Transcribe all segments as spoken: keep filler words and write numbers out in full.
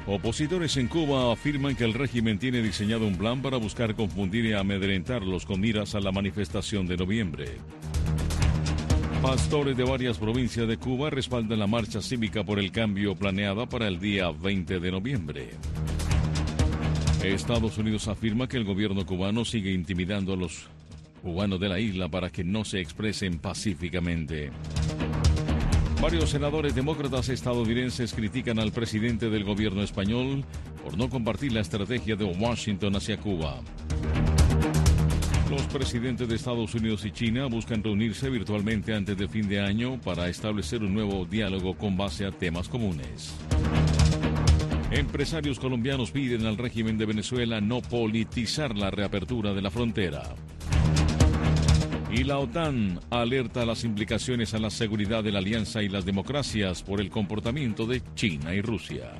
Opositores en Cuba afirman que el régimen tiene diseñado un plan para buscar confundir y amedrentarlos con miras a la manifestación de noviembre. Pastores de varias provincias de Cuba respaldan la marcha cívica por el cambio planeada para el día veinte de noviembre. Estados Unidos afirma que el gobierno cubano sigue intimidando a los cubanos de la isla para que no se expresen pacíficamente. Varios senadores demócratas estadounidenses critican al presidente del gobierno español por no compartir la estrategia de Washington hacia Cuba. Los presidentes de Estados Unidos y China buscan reunirse virtualmente antes del fin de año para establecer un nuevo diálogo con base a temas comunes. Empresarios colombianos piden al régimen de Venezuela no politizar la reapertura de la frontera. Y la OTAN alerta a las implicaciones a la seguridad de la alianza y las democracias por el comportamiento de China y Rusia.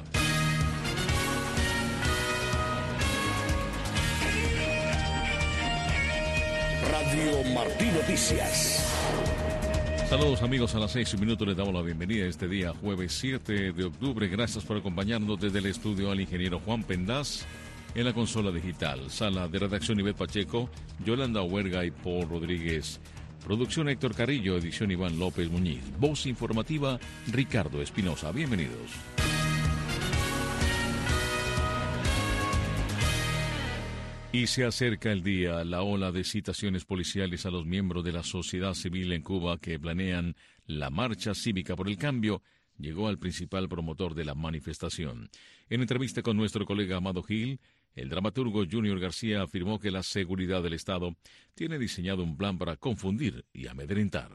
Radio Martí Noticias. Saludos amigos, a las seis y un minuto les damos la bienvenida este día, jueves siete de octubre. Gracias por acompañarnos desde el estudio al ingeniero Juan Pendaz. En la consola digital, sala de redacción Ivette Pacheco, Yolanda Huerga y Paul Rodríguez. Producción Héctor Carrillo, edición Iván López Muñiz. Voz informativa Ricardo Espinosa. Bienvenidos. Y se acerca el día, la ola de citaciones policiales a los miembros de la sociedad civil en Cuba que planean la marcha cívica por el cambio llegó al principal promotor de la manifestación. En entrevista con nuestro colega Amado Gil, el dramaturgo Junior García afirmó que la seguridad del Estado tiene diseñado un plan para confundir y amedrentar.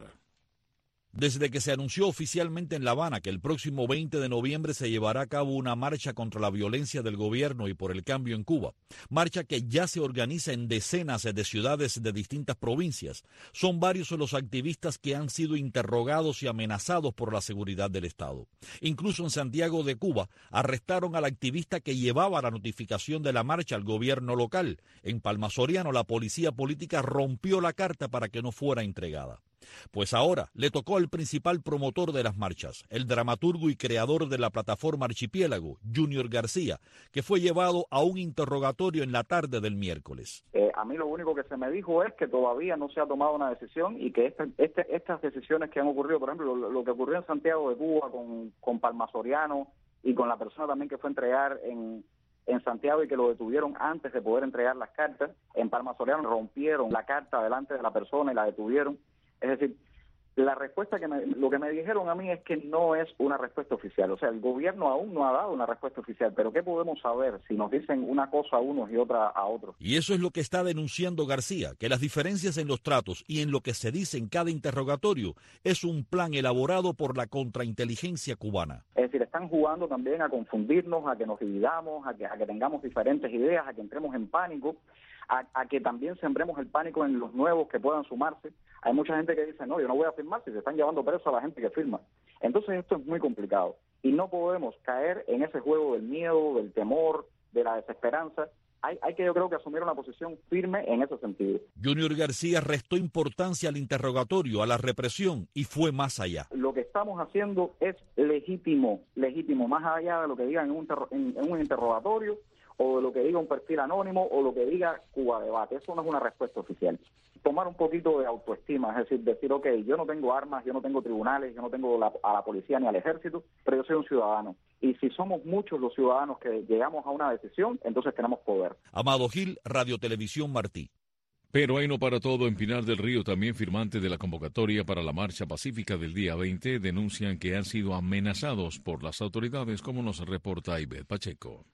Desde que se anunció oficialmente en La Habana que el próximo veinte de noviembre se llevará a cabo una marcha contra la violencia del gobierno y por el cambio en Cuba, marcha que ya se organiza en decenas de ciudades de distintas provincias, son varios los activistas que han sido interrogados y amenazados por la seguridad del Estado. Incluso en Santiago de Cuba arrestaron al activista que llevaba la notificación de la marcha al gobierno local. En Palma Soriano la policía política rompió la carta para que no fuera entregada. Pues ahora le tocó al principal promotor de las marchas, el dramaturgo y creador de la plataforma Archipiélago, Junior García, que fue llevado a un interrogatorio en la tarde del miércoles. Eh, a mí lo único que se me dijo es que todavía no se ha tomado una decisión y que este, este, estas decisiones que han ocurrido, por ejemplo, lo, lo que ocurrió en Santiago de Cuba con, con Palma Soriano y con la persona también que fue a entregar en... en Santiago y que lo detuvieron antes de poder entregar las cartas, en Palma Soriano rompieron la carta delante de la persona y la detuvieron. Es decir, la respuesta que me, lo que me dijeron a mí es que no es una respuesta oficial. O sea, el gobierno aún no ha dado una respuesta oficial, pero ¿qué podemos saber si nos dicen una cosa a unos y otra a otros? Y eso es lo que está denunciando García, que las diferencias en los tratos y en lo que se dice en cada interrogatorio es un plan elaborado por la contrainteligencia cubana. Es decir, están jugando también a confundirnos, a que nos dividamos, a que, a que tengamos diferentes ideas, a que entremos en pánico. A, a que también sembremos el pánico en los nuevos que puedan sumarse. Hay mucha gente que dice, no, yo no voy a firmar si se están llevando preso a la gente que firma. Entonces esto es muy complicado y no podemos caer en ese juego del miedo, del temor, de la desesperanza. Hay, hay que yo creo que asumir una posición firme en ese sentido. Junior García restó importancia al interrogatorio, a la represión y fue más allá. Lo que estamos haciendo es legítimo, legítimo, más allá de lo que digan en un, en, en un interrogatorio o de lo que diga un perfil anónimo, o lo que diga Cuba Debate. Eso no es una respuesta oficial. Tomar un poquito de autoestima, es decir, decir, ok, yo no tengo armas, yo no tengo tribunales, yo no tengo la, a la policía ni al ejército, pero yo soy un ciudadano. Y si somos muchos los ciudadanos que llegamos a una decisión, entonces tenemos poder. Amado Gil, Radio Televisión Martí. Pero ahí no para todo. En Pinar del Río, también firmantes de la convocatoria para la marcha pacífica del día veinte, denuncian que han sido amenazados por las autoridades, como nos reporta Ivette Pacheco.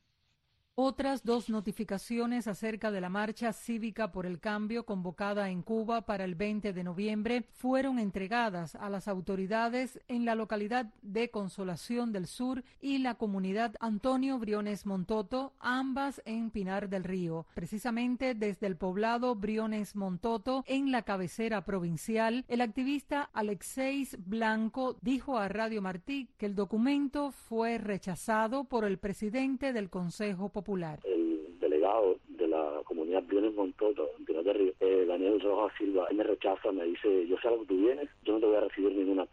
Otras dos notificaciones acerca de la marcha cívica por el cambio convocada en Cuba para el veinte de noviembre fueron entregadas a las autoridades en la localidad de Consolación del Sur y la comunidad Antonio Briones Montoto, ambas en Pinar del Río. Precisamente desde el poblado Briones Montoto, en la cabecera provincial, el activista Alexeis Blanco dijo a Radio Martí que el documento fue rechazado por el presidente del Consejo Popular. El delegado de la comunidad Briones Montoto, eh, Daniel Rojas Silva, él me rechaza, me dice, yo sé a lo que tú vienes, yo no te voy a recibir ninguna carta.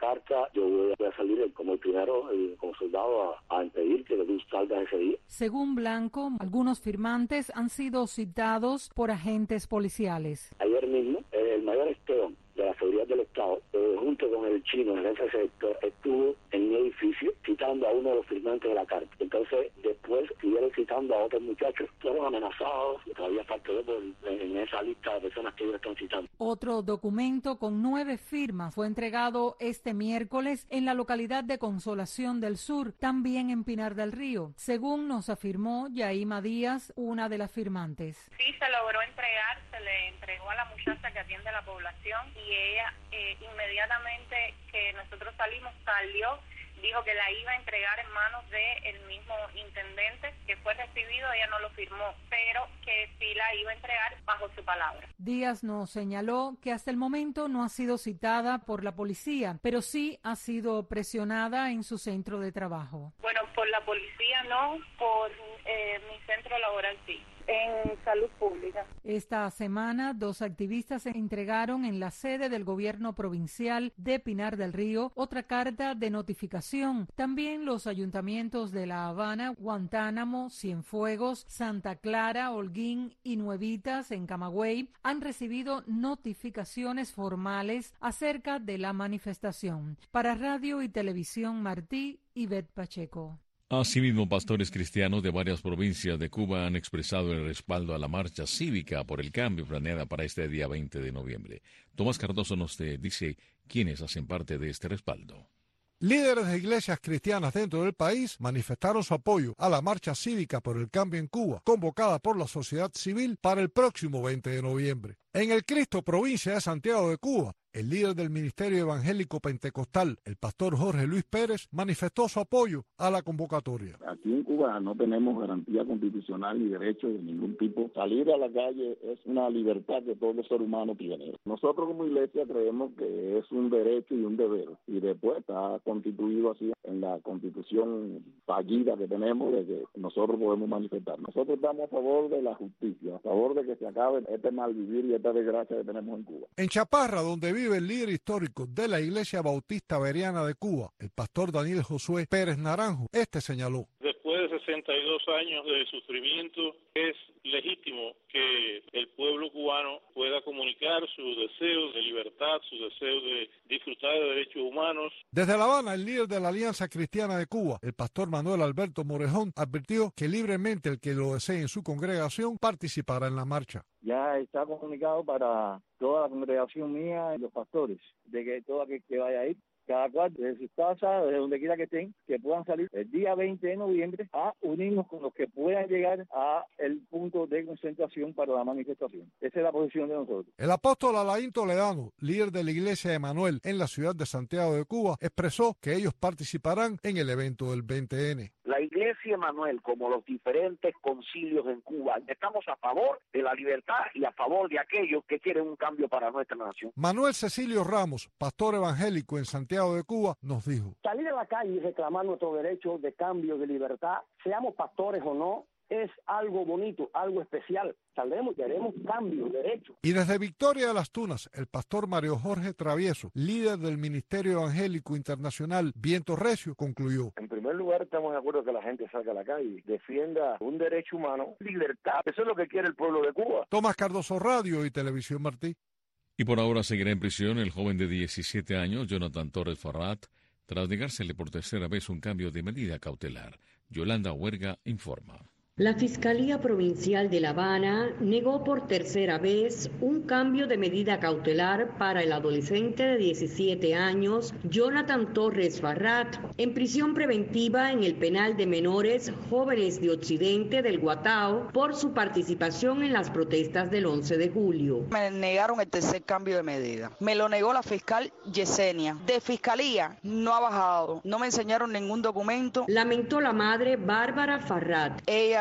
carta, yo voy a salir como el primero, el, como soldado, a, a impedir que tú salgas ese día. Según Blanco, algunos firmantes han sido citados por agentes policiales. Ayer mismo, el mayor Esteban, de la seguridad del Estado, eh, junto con el chino en ese sector, estuvo en mi edificio citando a uno de los firmantes de la carta. Entonces, después siguieron citando a otros muchachos, fueron amenazados, y todavía falta de por, en esa lista de personas que ellos están citando. Otro documento con nueve firmas fue entregado este miércoles en la localidad de Consolación del Sur, también en Pinar del Río, según nos afirmó Yaima Díaz, una de las firmantes. Sí, se logró entregar, se le entregó a la muchacha que atiende a la población y ella eh, inmediatamente que nosotros salimos salió, dijo que la iba a entregar en manos del mismo intendente que fue recibido, ella no lo firmó, pero que sí la iba a entregar bajo su palabra. Díaz nos señaló que hasta el momento no ha sido citada por la policía, pero sí ha sido presionada en su centro de trabajo. Bueno, por la policía no, por eh, mi centro laboral sí. En salud pública. Esta semana, dos activistas entregaron en la sede del gobierno provincial de Pinar del Río otra carta de notificación. También los ayuntamientos de La Habana, Guantánamo, Cienfuegos, Santa Clara, Holguín y Nuevitas en Camagüey han recibido notificaciones formales acerca de la manifestación. Para Radio y Televisión Martí, Ivette Pacheco. Asimismo, pastores cristianos de varias provincias de Cuba han expresado el respaldo a la marcha cívica por el cambio planeada para este día veinte de noviembre. Tomás Cardoso nos dice quiénes hacen parte de este respaldo. Líderes de iglesias cristianas dentro del país manifestaron su apoyo a la marcha cívica por el cambio en Cuba, convocada por la sociedad civil para el próximo veinte de noviembre. En el Cristo, provincia de Santiago de Cuba, el líder del Ministerio Evangélico Pentecostal, el pastor Jorge Luis Pérez, manifestó su apoyo a la convocatoria. Aquí en Cuba no tenemos garantía constitucional ni derecho de ningún tipo. Salir a la calle es una libertad que todo ser humano tiene. Nosotros como iglesia creemos que es un derecho y un deber. Y después está constituido así en la constitución fallida que tenemos de que nosotros podemos manifestar. Nosotros estamos a favor de la justicia, a favor de que se acabe este malvivir y esta desgracia que tenemos en Cuba. En Chaparra, donde vive el líder histórico de la Iglesia Bautista Bereana de Cuba, el pastor Daniel Josué Pérez Naranjo, este señaló. Después de sesenta y dos años de sufrimiento, es legítimo que el pueblo cubano pueda comunicar su deseo de libertad, su deseo de disfrutar de derechos humanos. Desde La Habana, el líder de la Alianza Cristiana de Cuba, el pastor Manuel Alberto Morejón, advirtió que libremente el que lo desee en su congregación participará en la marcha. Ya está comunicado para toda la congregación mía y los pastores, de que todo aquel que vaya a ir, cada cual desde sus casas, desde donde quiera que estén, que puedan salir el día veinte de noviembre a unirnos con los que puedan llegar a el punto de concentración para la manifestación. Esa es la posición de nosotros. El apóstol Alain Toledano, líder de la Iglesia de Emanuel en la ciudad de Santiago de Cuba, expresó que ellos participarán en el evento del veinte ene. La Iglesia Emanuel, como los diferentes concilios en Cuba, estamos a favor de la libertad y a favor de aquellos que quieren un cambio para nuestra nación. Manuel Cecilio Ramos, pastor evangélico en Santiago de Cuba, nos dijo: salir a la calle y reclamar nuestro derecho de cambio, de libertad, seamos pastores o no, es algo bonito, algo especial. Saldremos y haremos cambios, derechos. Y desde Victoria de las Tunas, el pastor Mario Jorge Travieso, líder del Ministerio Evangélico Internacional Viento Recio, concluyó: en primer lugar, estamos de acuerdo que la gente salga a la calle, defienda un derecho humano, libertad. Eso es lo que quiere el pueblo de Cuba. Tomás Cardoso, Radio y Televisión Martí. Y por ahora seguirá en prisión el joven de diecisiete años, Jonathan Torres Farrat, tras negársele por tercera vez un cambio de medida cautelar. Yolanda Huerga informa. La Fiscalía Provincial de La Habana negó por tercera vez un cambio de medida cautelar para el adolescente de diecisiete años, Jonathan Torres Farrat, en prisión preventiva en el penal de menores jóvenes de Occidente del Guatao por su participación en las protestas del once de julio. Me negaron el tercer cambio de medida. Me lo negó la fiscal Yesenia. De Fiscalía no ha bajado. No me enseñaron ningún documento. Lamentó la madre Bárbara Farrat. Ella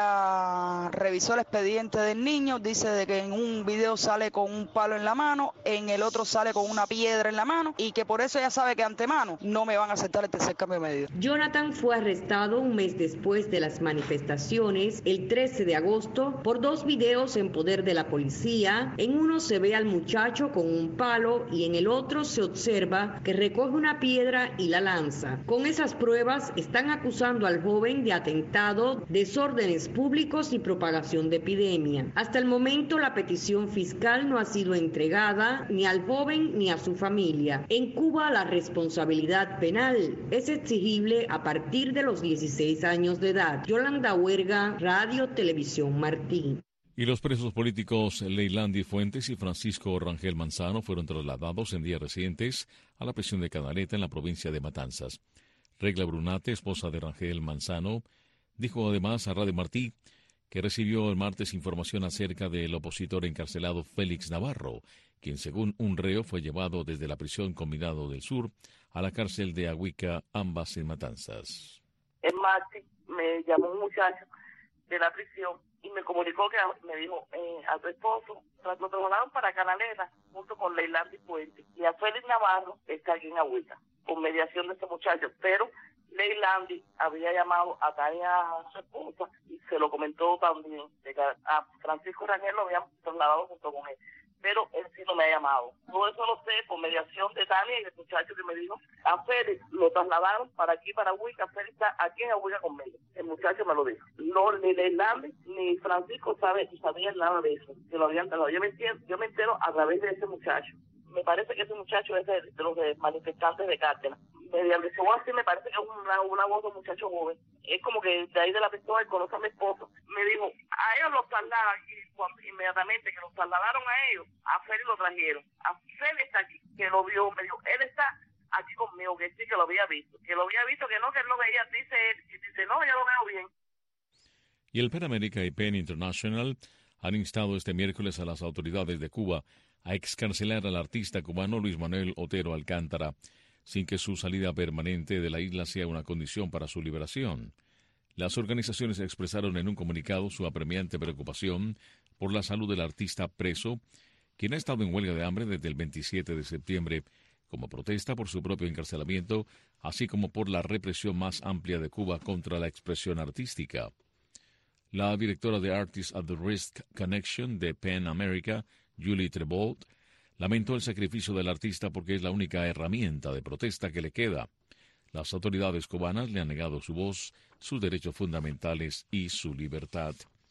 ella revisó el expediente del niño, dice de que en un video sale con un palo en la mano, en el otro sale con una piedra en la mano y que por eso ella sabe que antemano no me van a aceptar el tercer cambio de medida. Jonathan fue arrestado un mes después de las manifestaciones, el trece de agosto, por dos videos en poder de la policía. En uno se ve al muchacho con un palo y en el otro se observa que recoge una piedra y la lanza. Con esas pruebas están acusando al joven de atentado, desórdenes públicos y propagación de epidemia. Hasta el momento la petición fiscal no ha sido entregada ni al joven ni a su familia. En Cuba la responsabilidad penal es exigible a partir de los dieciséis años de edad. Yolanda Huerga, Radio Televisión Martín. Y los presos políticos Leilandi Fuentes y Francisco Rangel Manzano fueron trasladados en días recientes a la prisión de Canaleta en la provincia de Matanzas. Regla Brunate, esposa de Rangel Manzano, dijo además a Radio Martí que recibió el martes información acerca del opositor encarcelado Félix Navarro, quien según un reo fue llevado desde la prisión Combinado del Sur a la cárcel de Aguica, ambas en Matanzas. El martes me llamó un muchacho de la prisión y me comunicó que me dijo eh, a tu esposo lo trasladaron para Canaleta junto con Leilandi Fuentes y a Félix Navarro está aquí en Agüita con mediación de este muchacho, pero Leilandi había llamado a Tania, su esposa, y se lo comentó también, de que a Francisco Rangel lo habían trasladado junto con él, pero él sí no me ha llamado. Todo eso lo sé por mediación de Tania y del muchacho que me dijo, a Félix lo trasladaron para aquí, para Huica, Félix está aquí en Huica conmigo. El muchacho me lo dijo. No, ni Leilandi ni Francisco sabe, sabían nada de eso, que lo habían trasladado. Yo me entiendo, yo me entero a través de ese muchacho. Me parece que ese muchacho es de, de los de manifestantes de Cárdenas. Mediante su voz así me parece que es una, una voz de un muchacho joven. Es como que de ahí de la pistola él conoce a mi esposo. Me dijo, a ellos los trasladaron y cuando, inmediatamente que los trasladaron a ellos, a Félix lo trajeron. A Félix está aquí, que lo vio, me dijo, él está aquí conmigo, que sí, que lo había visto. Que lo había visto, que no, que él lo veía, dice él, y dice, no, ya lo veo bien. Y el PEN América y PEN International han instado este miércoles a las autoridades de Cuba a excarcelar al artista cubano Luis Manuel Otero Alcántara, sin que su salida permanente de la isla sea una condición para su liberación. Las organizaciones expresaron en un comunicado su apremiante preocupación por la salud del artista preso, quien ha estado en huelga de hambre desde el veintisiete de septiembre, como protesta por su propio encarcelamiento, así como por la represión más amplia de Cuba contra la expresión artística. La directora de Artists at the Risk Connection de PEN America, Julie Trebold, lamentó el sacrificio del artista porque es la única herramienta de protesta que le queda. Las autoridades cubanas le han negado su voz, sus derechos fundamentales y su libertad.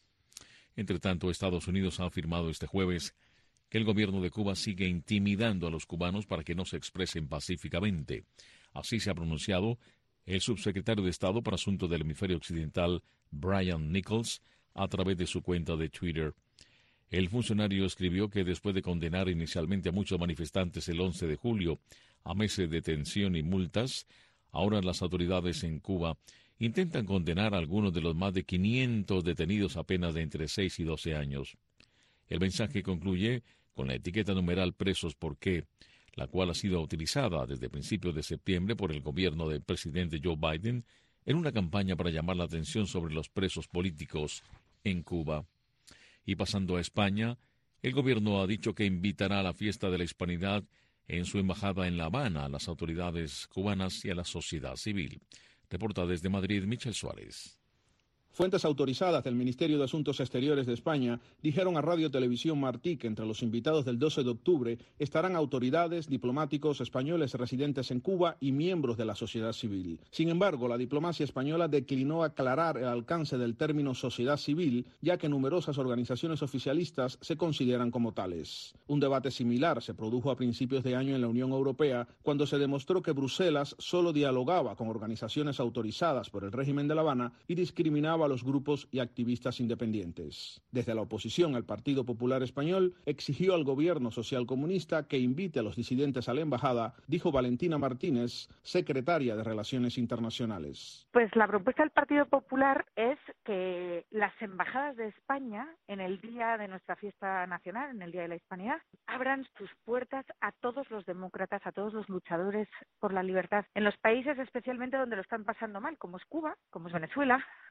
Entre tanto, Estados Unidos ha afirmado este jueves que el gobierno de Cuba sigue intimidando a los cubanos para que no se expresen pacíficamente. Así se ha pronunciado el subsecretario de Estado para Asuntos del Hemisferio Occidental, Brian Nichols, a través de su cuenta de Twitter. El funcionario escribió que después de condenar inicialmente a muchos manifestantes el once de julio a meses de detención y multas, ahora las autoridades en Cuba intentan condenar a algunos de los más de quinientos detenidos apenas de entre seis y doce años. El mensaje concluye con la etiqueta numeral Presos por qué, la cual ha sido utilizada desde principios de septiembre por el gobierno del presidente Joe Biden en una campaña para llamar la atención sobre los presos políticos en Cuba. Y pasando a España, el gobierno ha dicho que invitará a la fiesta de la Hispanidad en su embajada en La Habana a las autoridades cubanas y a la sociedad civil. Reporta desde Madrid, Michel Suárez. Fuentes autorizadas del Ministerio de Asuntos Exteriores de España dijeron a Radio Televisión Martí que entre los invitados del doce de octubre estarán autoridades, diplomáticos españoles residentes en Cuba y miembros de la sociedad civil. Sin embargo, la diplomacia española declinó aclarar el alcance del término sociedad civil, ya que numerosas organizaciones oficialistas se consideran como tales. Un debate similar se produjo a principios de año en la Unión Europea, cuando se demostró que Bruselas solo dialogaba con organizaciones autorizadas por el régimen de La Habana y discriminaba a los grupos y activistas independientes. Desde la oposición, el Partido Popular Español exigió al gobierno socialcomunista que invite a los disidentes a la embajada, dijo Valentina Martínez, secretaria de Relaciones Internacionales. Pues la propuesta del Partido Popular es que las embajadas de España, en el día de nuestra fiesta nacional, en el Día de la Hispanidad, abran sus puertas a todos los demócratas, a todos los luchadores por la libertad, en los países especialmente donde lo están pasando mal, como es Cuba, como es Venezuela, como es Nicaragua,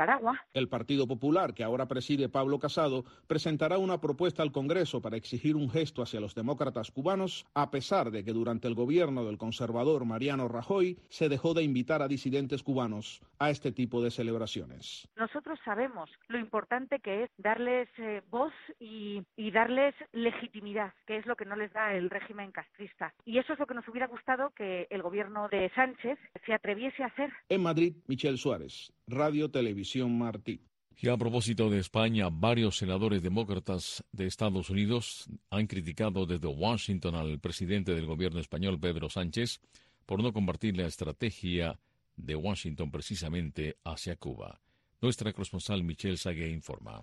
Nicaragua. El Partido Popular, que ahora preside Pablo Casado, presentará una propuesta al Congreso para exigir un gesto hacia los demócratas cubanos, a pesar de que durante el gobierno del conservador Mariano Rajoy se dejó de invitar a disidentes cubanos a este tipo de celebraciones. Nosotros sabemos lo importante que es darles eh, voz y, y darles legitimidad, que es lo que no les da el régimen castrista. Y eso es lo que nos hubiera gustado que el gobierno de Sánchez se atreviese a hacer. En Madrid, Michelle Suárez, Radio Televisión Martí. Y a propósito de España, varios senadores demócratas de Estados Unidos han criticado desde Washington al presidente del gobierno español, Pedro Sánchez, por no compartir la estrategia de Washington precisamente hacia Cuba. Nuestra corresponsal Michelle Sagué informa.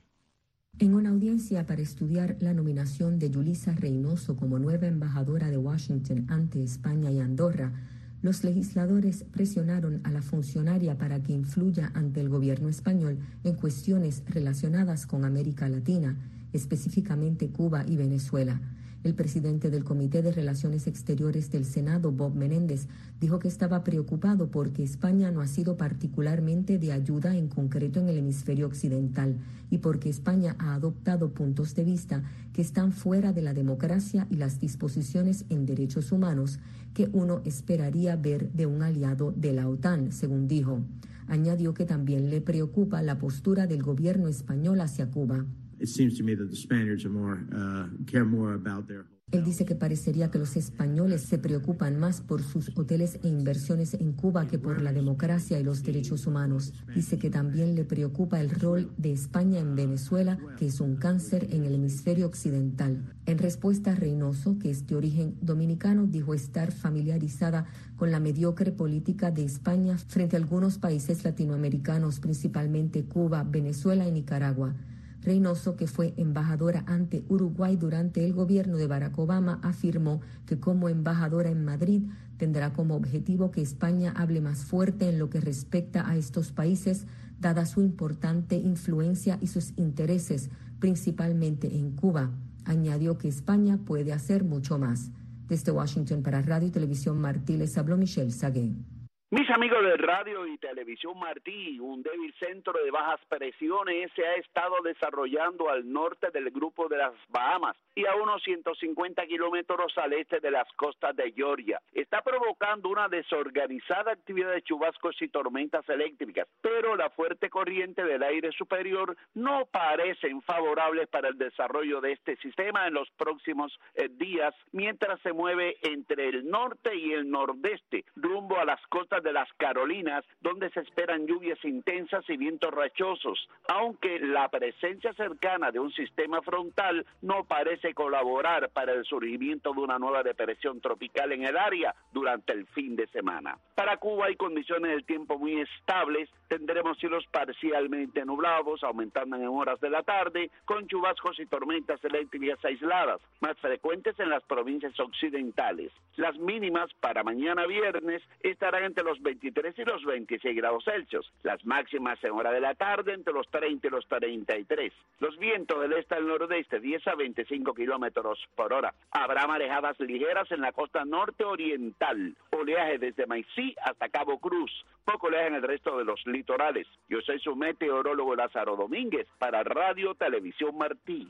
En una audiencia para estudiar la nominación de Yulisa Reynoso como nueva embajadora de Washington ante España y Andorra, los legisladores presionaron a la funcionaria para que influya ante el gobierno español en cuestiones relacionadas con América Latina, específicamente Cuba y Venezuela. El presidente del Comité de Relaciones Exteriores del Senado, Bob Menéndez, dijo que estaba preocupado porque España no ha sido particularmente de ayuda en concreto en el hemisferio occidental y porque España ha adoptado puntos de vista que están fuera de la democracia y las disposiciones en derechos humanos que uno esperaría ver de un aliado de la OTAN, según dijo. Añadió que también le preocupa la postura del gobierno español hacia Cuba. It seems to me that the Spaniards are more, uh, care more about their... Él dice que parecería que los españoles se preocupan más por sus hoteles e inversiones en Cuba que por la democracia y los derechos humanos. Dice que también le preocupa el rol de España en Venezuela, que es un cáncer en el hemisferio occidental. En respuesta, Reynoso, que es de origen dominicano, dijo estar familiarizada con la mediocre política de España frente a algunos países latinoamericanos, principalmente Cuba, Venezuela y Nicaragua. Reynoso, que fue embajadora ante Uruguay durante el gobierno de Barack Obama, afirmó que como embajadora en Madrid tendrá como objetivo que España hable más fuerte en lo que respecta a estos países, dada su importante influencia y sus intereses, principalmente en Cuba. Añadió que España puede hacer mucho más. Desde Washington para Radio y Televisión Martí les habló Michelle Sagué. Mis amigos de Radio y Televisión Martí, un débil centro de bajas presiones se ha estado desarrollando al norte del grupo de las Bahamas y a unos ciento cincuenta kilómetros al este de las costas de Georgia. Está provocando una desorganizada actividad de chubascos y tormentas eléctricas, pero la fuerte corriente del aire superior no parecen favorables para el desarrollo de este sistema en los próximos eh, días, mientras se mueve entre el norte y el nordeste, rumbo a las costas de las Carolinas, donde se esperan lluvias intensas y vientos rachosos, aunque la presencia cercana de un sistema frontal no parece colaborar para el surgimiento de una nueva depresión tropical en el área durante el fin de semana. Para Cuba hay condiciones del tiempo muy estables, tendremos cielos parcialmente nublados, aumentando en horas de la tarde, con chubascos y tormentas eléctricas aisladas, más frecuentes en las provincias occidentales. Las mínimas para mañana viernes estarán entre los veintitrés y los veintiséis grados Celsius, las máximas en hora de la tarde entre los treinta y los treinta y tres. Los vientos del este al nordeste diez a veinticinco kilómetros por hora. Habrá marejadas ligeras en la costa norte oriental, oleaje desde Maicí hasta Cabo Cruz, poco oleaje en el resto de los litorales. Yo soy su meteorólogo Lázaro Domínguez para Radio Televisión Martí.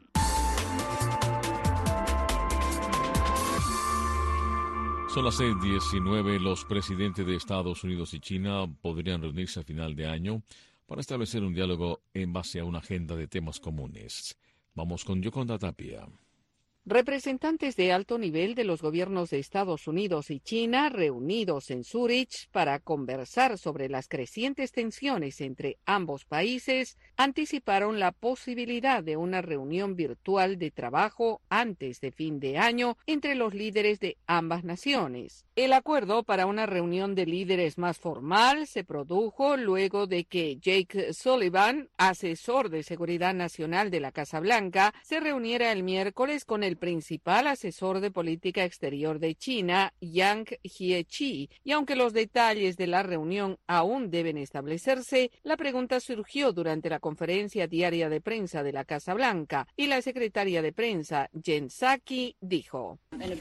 Son las seis diecinueve. Los presidentes de Estados Unidos y China podrían reunirse a final de año para establecer un diálogo en base a una agenda de temas comunes. Vamos con Yoconda Tapia. Representantes de alto nivel de los gobiernos de Estados Unidos y China reunidos en Zúrich para conversar sobre las crecientes tensiones entre ambos países anticiparon la posibilidad de una reunión virtual de trabajo antes de fin de año entre los líderes de ambas naciones. El acuerdo para una reunión de líderes más formal se produjo luego de que Jake Sullivan, asesor de seguridad nacional de la Casa Blanca, se reuniera el miércoles con el el principal asesor de política exterior de China, Yang Jiechi, y aunque los detalles de la reunión aún deben establecerse, la pregunta surgió durante la conferencia diaria de prensa de la Casa Blanca y la secretaria de prensa, Jen Psaki, dijo: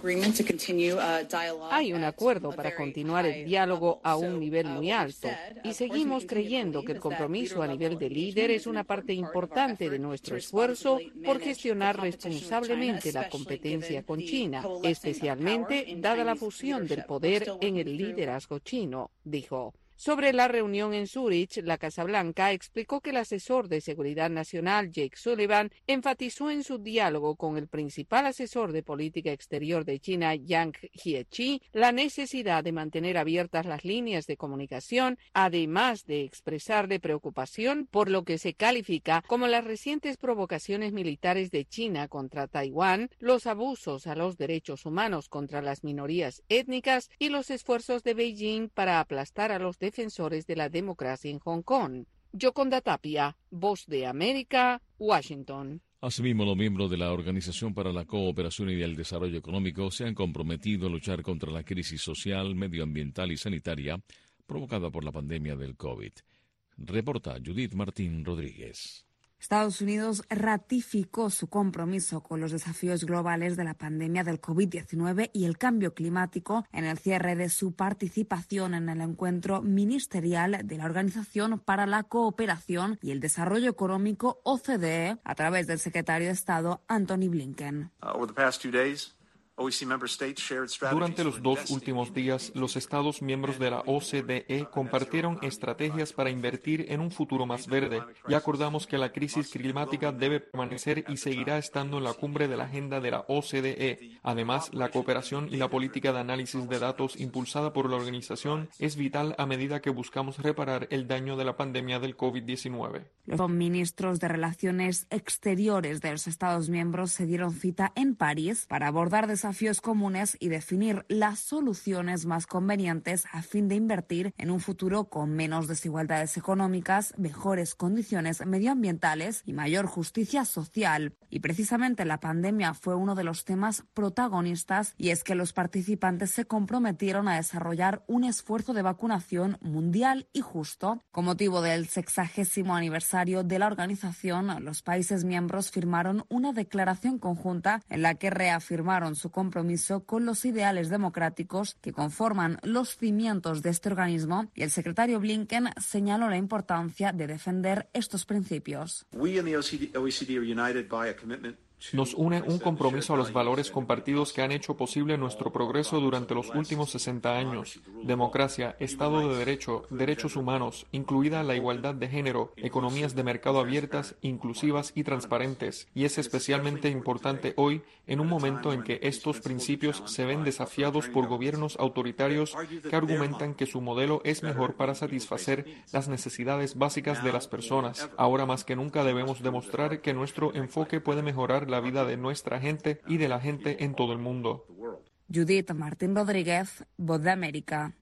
hay un acuerdo para continuar el diálogo a un nivel muy alto y seguimos creyendo que el compromiso a nivel de líder es una parte importante de nuestro esfuerzo por gestionar responsablemente la competencia con China, especialmente dada la fusión del poder en el liderazgo chino, dijo. Sobre la reunión en Zúrich, la Casa Blanca explicó que el asesor de Seguridad Nacional, Jake Sullivan, enfatizó en su diálogo con el principal asesor de política exterior de China, Yang Jiechi, la necesidad de mantener abiertas las líneas de comunicación, además de expresarle preocupación por lo que se califica como las recientes provocaciones militares de China contra Taiwán, los abusos a los derechos humanos contra las minorías étnicas y los esfuerzos de Beijing para aplastar a los defensores de la democracia en Hong Kong. Yoconda Tapia, Voz de América, Washington. Asimismo, los miembros de la Organización para la Cooperación y el Desarrollo Económico se han comprometido a luchar contra la crisis social, medioambiental y sanitaria provocada por la pandemia del COVID. Reporta Judith Martín Rodríguez. Estados Unidos ratificó su compromiso con los desafíos globales de la pandemia del COVID diecinueve y el cambio climático en el cierre de su participación en el encuentro ministerial de la Organización para la Cooperación y el Desarrollo Económico, O C D E, a través del secretario de Estado, Antony Blinken. Uh, Durante los dos últimos días, los Estados miembros de la O C D E compartieron estrategias para invertir en un futuro más verde y acordamos que la crisis climática debe permanecer y seguirá estando en la cumbre de la agenda de la O C D E. Además, la cooperación y la política de análisis de datos impulsada por la organización es vital a medida que buscamos reparar el daño de la pandemia del COVID diecinueve. Los ministros de Relaciones Exteriores de los Estados miembros se dieron cita en París para abordar desafíos comunes y definir las soluciones más convenientes a fin de invertir en un futuro con menos desigualdades económicas, mejores condiciones medioambientales y mayor justicia social. Y precisamente la pandemia fue uno de los temas protagonistas, y es que los participantes se comprometieron a desarrollar un esfuerzo de vacunación mundial y justo. Con motivo del sexagésimo aniversario de la organización, los países miembros firmaron una declaración conjunta en la que reafirmaron su compromiso con los ideales democráticos que conforman los cimientos de este organismo, y el secretario Blinken señaló la importancia de defender estos principios. Nos une un compromiso a los valores compartidos que han hecho posible nuestro progreso durante los últimos sesenta años. Democracia, Estado de Derecho, derechos humanos, incluida la igualdad de género, economías de mercado abiertas, inclusivas y transparentes. Y es especialmente importante hoy, en un momento en que estos principios se ven desafiados por gobiernos autoritarios que argumentan que su modelo es mejor para satisfacer las necesidades básicas de las personas. Ahora más que nunca debemos demostrar que nuestro enfoque puede mejorar la vida de nuestra gente y de la gente en todo el mundo. Judith Martín Rodríguez, Voz de América.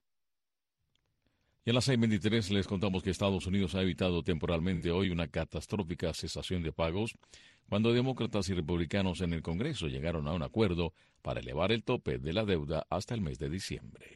Y a las seis veintitrés les contamos que Estados Unidos ha evitado temporalmente hoy una catastrófica cesación de pagos cuando demócratas y republicanos en el Congreso llegaron a un acuerdo para elevar el tope de la deuda hasta el mes de diciembre.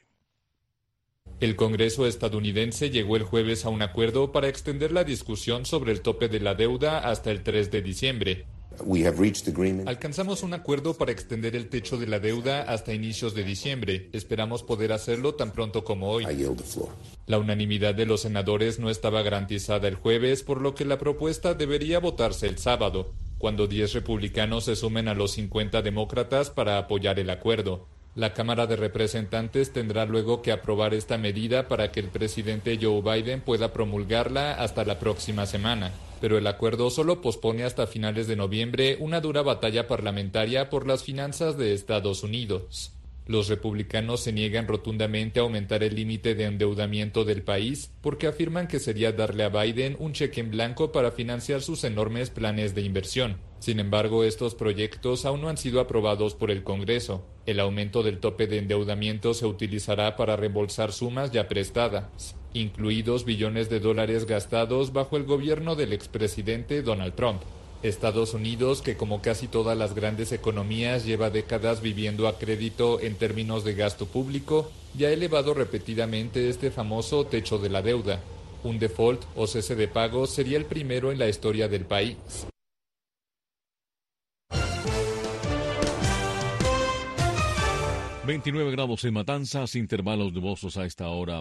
El Congreso estadounidense llegó el jueves a un acuerdo para extender la discusión sobre el tope de la deuda hasta el tres de diciembre. Alcanzamos un acuerdo para extender el techo de la deuda hasta inicios de diciembre. Esperamos poder hacerlo tan pronto como hoy. La unanimidad de los senadores no estaba garantizada el jueves, por lo que la propuesta debería votarse el sábado, cuando diez republicanos se sumen a los cincuenta demócratas para apoyar el acuerdo. La Cámara de Representantes tendrá luego que aprobar esta medida para que el presidente Joe Biden pueda promulgarla hasta la próxima semana. Pero el acuerdo solo pospone hasta finales de noviembre una dura batalla parlamentaria por las finanzas de Estados Unidos. Los republicanos se niegan rotundamente a aumentar el límite de endeudamiento del país porque afirman que sería darle a Biden un cheque en blanco para financiar sus enormes planes de inversión. Sin embargo, estos proyectos aún no han sido aprobados por el Congreso. El aumento del tope de endeudamiento se utilizará para reembolsar sumas ya prestadas, incluidos billones de dólares gastados bajo el gobierno del expresidente Donald Trump. Estados Unidos, que como casi todas las grandes economías lleva décadas viviendo a crédito en términos de gasto público, ya ha elevado repetidamente este famoso techo de la deuda. Un default o cese de pagos sería el primero en la historia del país. veintinueve grados en Matanzas, intervalos nubosos a esta hora.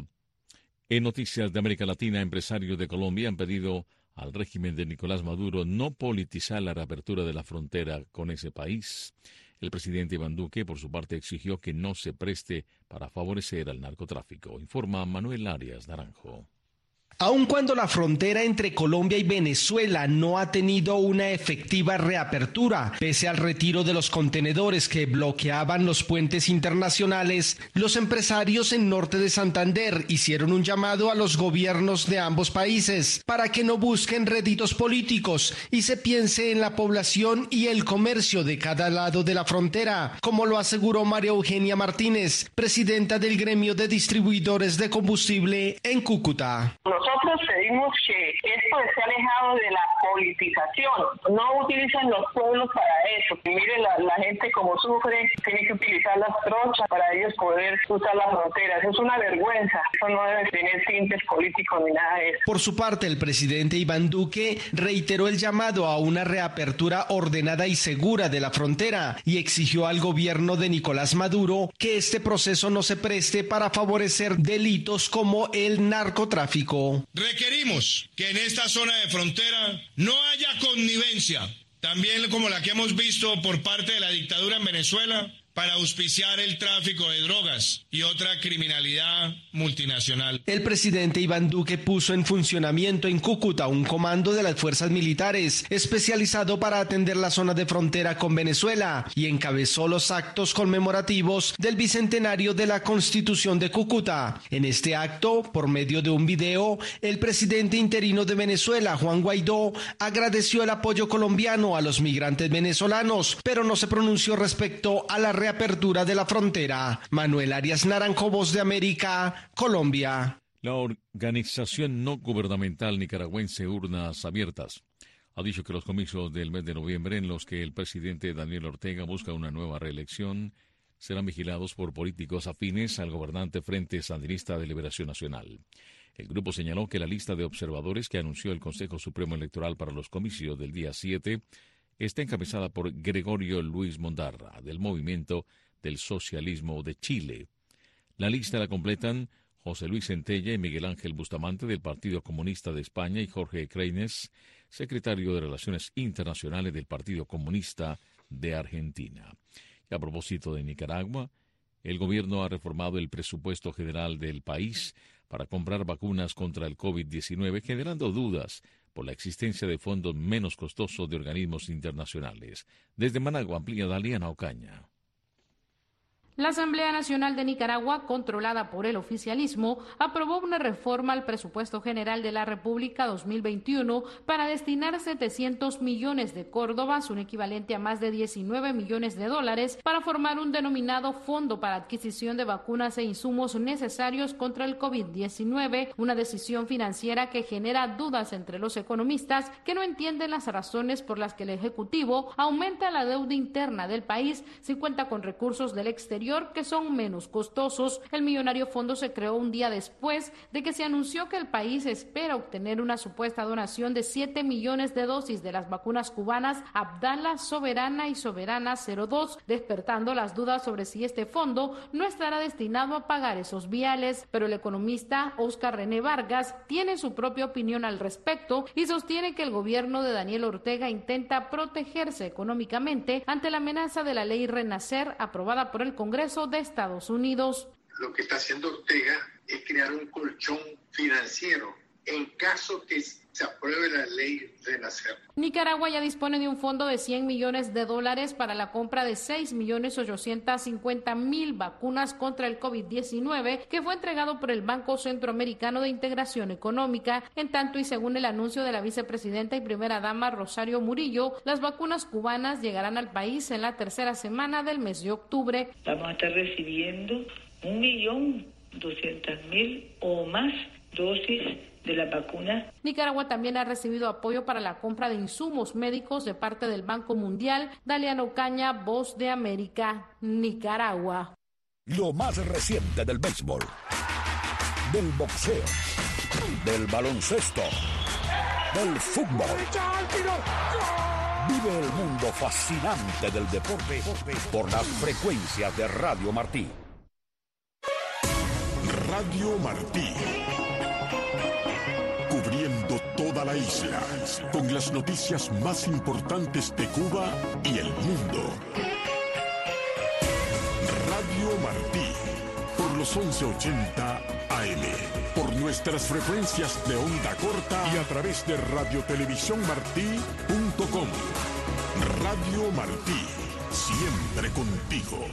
En noticias de América Latina, empresarios de Colombia han pedido al régimen de Nicolás Maduro no politizar la reapertura de la frontera con ese país. El presidente Iván Duque, por su parte, exigió que no se preste para favorecer al narcotráfico. Informa Manuel Arias Naranjo. Aun cuando la frontera entre Colombia y Venezuela no ha tenido una efectiva reapertura, pese al retiro de los contenedores que bloqueaban los puentes internacionales, los empresarios en norte de Santander hicieron un llamado a los gobiernos de ambos países para que no busquen réditos políticos y se piense en la población y el comercio de cada lado de la frontera, como lo aseguró María Eugenia Martínez, presidenta del gremio de distribuidores de combustible en Cúcuta. Nosotros pedimos que esto esté alejado de la politización, no utilicen los pueblos para eso. Miren la, la gente como sufre, tiene que utilizar las trochas para ellos poder cruzar las fronteras. Eso es una vergüenza, eso no debe tener tintes políticos ni nada de eso. Por su parte, el presidente Iván Duque reiteró el llamado a una reapertura ordenada y segura de la frontera y exigió al gobierno de Nicolás Maduro que este proceso no se preste para favorecer delitos como el narcotráfico. Requerimos que en esta zona de frontera no haya connivencia, también como la que hemos visto por parte de la dictadura en Venezuela, para auspiciar el tráfico de drogas y otra criminalidad multinacional. El presidente Iván Duque puso en funcionamiento en Cúcuta un comando de las fuerzas militares especializado para atender la zona de frontera con Venezuela y encabezó los actos conmemorativos del bicentenario de la Constitución de Cúcuta. En este acto, por medio de un video, el presidente interino de Venezuela, Juan Guaidó, agradeció el apoyo colombiano a los migrantes venezolanos, pero no se pronunció respecto a la reapertura de la frontera. Manuel Arias Naranjo, Voz de América, Colombia. La organización no gubernamental nicaragüense Urnas Abiertas ha dicho que los comicios del mes de noviembre, en los que el presidente Daniel Ortega busca una nueva reelección, serán vigilados por políticos afines al gobernante Frente Sandinista de Liberación Nacional. El grupo señaló que la lista de observadores que anunció el Consejo Supremo Electoral para los comicios del día siete está encabezada por Gregorio Luis Mondarra, del Movimiento del Socialismo de Chile. La lista la completan José Luis Centella y Miguel Ángel Bustamante, del Partido Comunista de España, y Jorge Kreines, secretario de Relaciones Internacionales del Partido Comunista de Argentina. Y a propósito de Nicaragua, el gobierno ha reformado el presupuesto general del país para comprar vacunas contra el COVID diecinueve, generando dudas por la existencia de fondos menos costosos de organismos internacionales. Desde Managua, amplía Daliana Ocaña. La Asamblea Nacional de Nicaragua, controlada por el oficialismo, aprobó una reforma al presupuesto general de la República dos mil veintiuno para destinar setecientos millones de córdobas, un equivalente a más de diecinueve millones de dólares, para formar un denominado Fondo para Adquisición de Vacunas e Insumos Necesarios contra el COVID diecinueve, una decisión financiera que genera dudas entre los economistas que no entienden las razones por las que el Ejecutivo aumenta la deuda interna del país si cuenta con recursos del exterior que son menos costosos. El millonario fondo se creó un día después de que se anunció que el país espera obtener una supuesta donación de siete millones de dosis de las vacunas cubanas Abdala, Soberana y Soberana cero dos, despertando las dudas sobre si este fondo no estará destinado a pagar esos viales. Pero el economista Óscar René Vargas tiene su propia opinión al respecto y sostiene que el gobierno de Daniel Ortega intenta protegerse económicamente ante la amenaza de la ley Renacer aprobada por el Congreso de Estados Unidos. Lo que está haciendo Ortega es crear un colchón financiero en caso que se apruebe la ley Renacer. Nicaragua ya dispone de un fondo de cien millones de dólares para la compra de seis millones ochocientos cincuenta mil vacunas contra el COVID diecinueve que fue entregado por el Banco Centroamericano de Integración Económica. En tanto, y según el anuncio de la vicepresidenta y primera dama Rosario Murillo, las vacunas cubanas llegarán al país en la tercera semana del mes de octubre. Vamos a estar recibiendo un millón doscientos mil o más dosis de la vacuna. Nicaragua también ha recibido apoyo para la compra de insumos médicos de parte del Banco Mundial. Daliana Ocaña, Voz de América, Nicaragua. Lo más reciente del béisbol, del boxeo, del baloncesto, del fútbol. Vive el mundo fascinante del deporte por las frecuencias de Radio Martí. Radio Martí. Cubriendo toda la isla con las noticias más importantes de Cuba y el mundo. Radio Martí, por los once ochenta A M, por nuestras frecuencias de onda corta y a través de radiotelevisiónmartí punto com. Radio Martí, siempre contigo.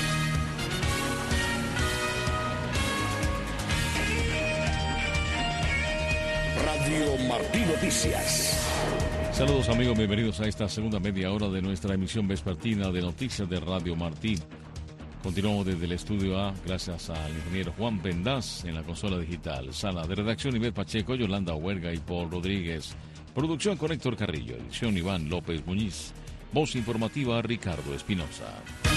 Radio Martí Noticias. Saludos amigos, bienvenidos a esta segunda media hora de nuestra emisión vespertina de noticias de Radio Martí. Continuamos desde el estudio A, gracias al ingeniero Juan Pendaz en la consola digital. Sala de redacción Ivette Pacheco, Yolanda Huerga y Paul Rodríguez. Producción con Héctor Carrillo, edición Iván López Muñiz. Voz informativa Ricardo Espinosa.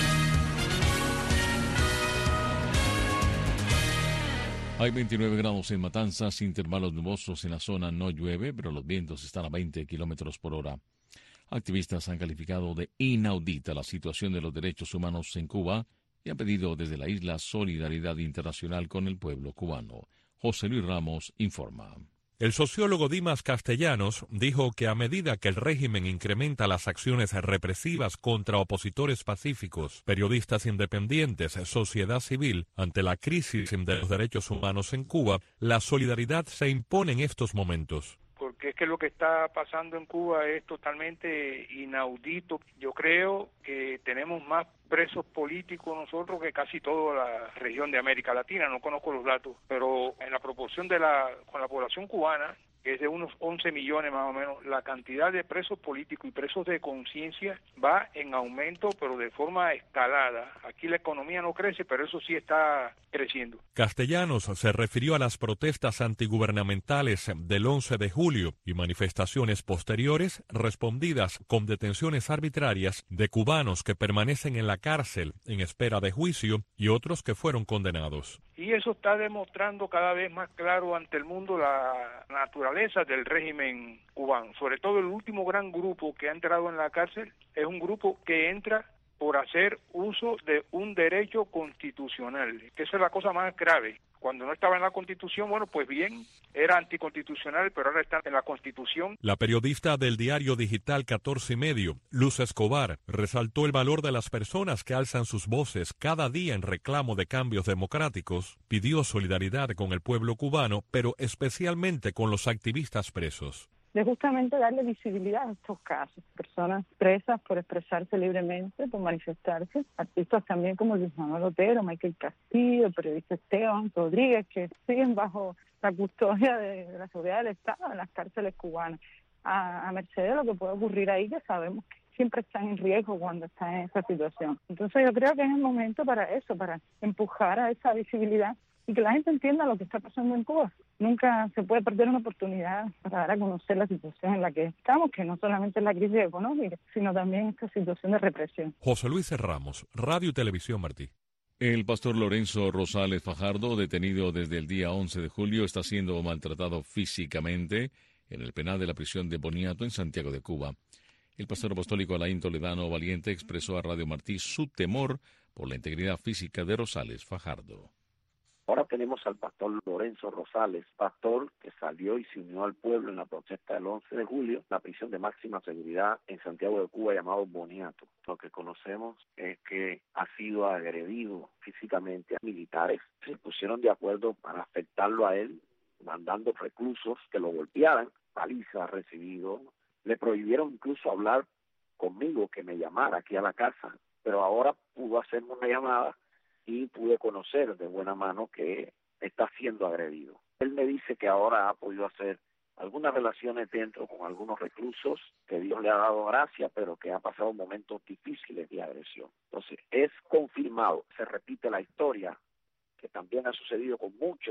Hay veintinueve grados en Matanzas, intervalos nubosos en la zona, no llueve, pero los vientos están a veinte kilómetros por hora. Activistas han calificado de inaudita la situación de los derechos humanos en Cuba y han pedido desde la isla solidaridad internacional con el pueblo cubano. José Luis Ramos informa. El sociólogo Dimas Castellanos dijo que a medida que el régimen incrementa las acciones represivas contra opositores pacíficos, periodistas independientes, sociedad civil, ante la crisis de los derechos humanos en Cuba, la solidaridad se impone en estos momentos. Porque es que lo que está pasando en Cuba es totalmente inaudito. Yo creo que tenemos más presos políticos nosotros que casi toda la región de América Latina. No conozco los datos, pero en la proporción de la con la población cubana, que es de unos once millones más o menos, la cantidad de presos políticos y presos de conciencia va en aumento, pero de forma escalada. Aquí la economía no crece, pero eso sí está creciendo. Castellanos se refirió a las protestas antigubernamentales del once de julio y manifestaciones posteriores respondidas con detenciones arbitrarias de cubanos que permanecen en la cárcel en espera de juicio y otros que fueron condenados. Y eso está demostrando cada vez más claro ante el mundo la naturaleza del régimen cubano. Sobre todo el último gran grupo que ha entrado en la cárcel es un grupo que entra por hacer uso de un derecho constitucional, que esa es la cosa más grave. Cuando no estaba en la Constitución, bueno, pues bien, era anticonstitucional, pero ahora está en la Constitución. La periodista del diario digital catorce y medio, Luz Escobar, resaltó el valor de las personas que alzan sus voces cada día en reclamo de cambios democráticos, pidió solidaridad con el pueblo cubano, pero especialmente con los activistas presos. De justamente darle visibilidad a estos casos, personas presas por expresarse libremente, por manifestarse, artistas también como Luis Manuel Otero, Michael Castillo, el periodista Esteban Rodríguez, que siguen bajo la custodia de, de la seguridad del Estado en las cárceles cubanas. A, a merced de lo que puede ocurrir ahí, que sabemos que siempre están en riesgo cuando están en esa situación. Entonces yo creo que es el momento para eso, para empujar a esa visibilidad y que la gente entienda lo que está pasando en Cuba. Nunca se puede perder una oportunidad para dar a conocer la situación en la que estamos, que no solamente es la crisis económica, sino también esta situación de represión. José Luis Ramos, Radio y Televisión Martí. El pastor Lorenzo Rosales Fajardo, detenido desde el día once de julio, está siendo maltratado físicamente en el penal de la prisión de Boniato en Santiago de Cuba. El pastor apostólico Alain Toledano Valiente expresó a Radio Martí su temor por la integridad física de Rosales Fajardo. Ahora tenemos al pastor Lorenzo Rosales, pastor que salió y se unió al pueblo en la protesta del once de julio, la prisión de máxima seguridad en Santiago de Cuba llamado Boniato. Lo que conocemos es que ha sido agredido físicamente a militares. Se pusieron de acuerdo para afectarlo a él, mandando reclusos que lo golpearan, paliza ha recibido. Le prohibieron incluso hablar conmigo, que me llamara aquí a la casa, pero ahora pudo hacerme una llamada y pude conocer de buena mano que está siendo agredido. Él me dice que ahora ha podido hacer algunas relaciones dentro con algunos reclusos, que Dios le ha dado gracia, pero que ha pasado momentos difíciles de agresión. Entonces, es confirmado, se repite la historia, que también ha sucedido con muchos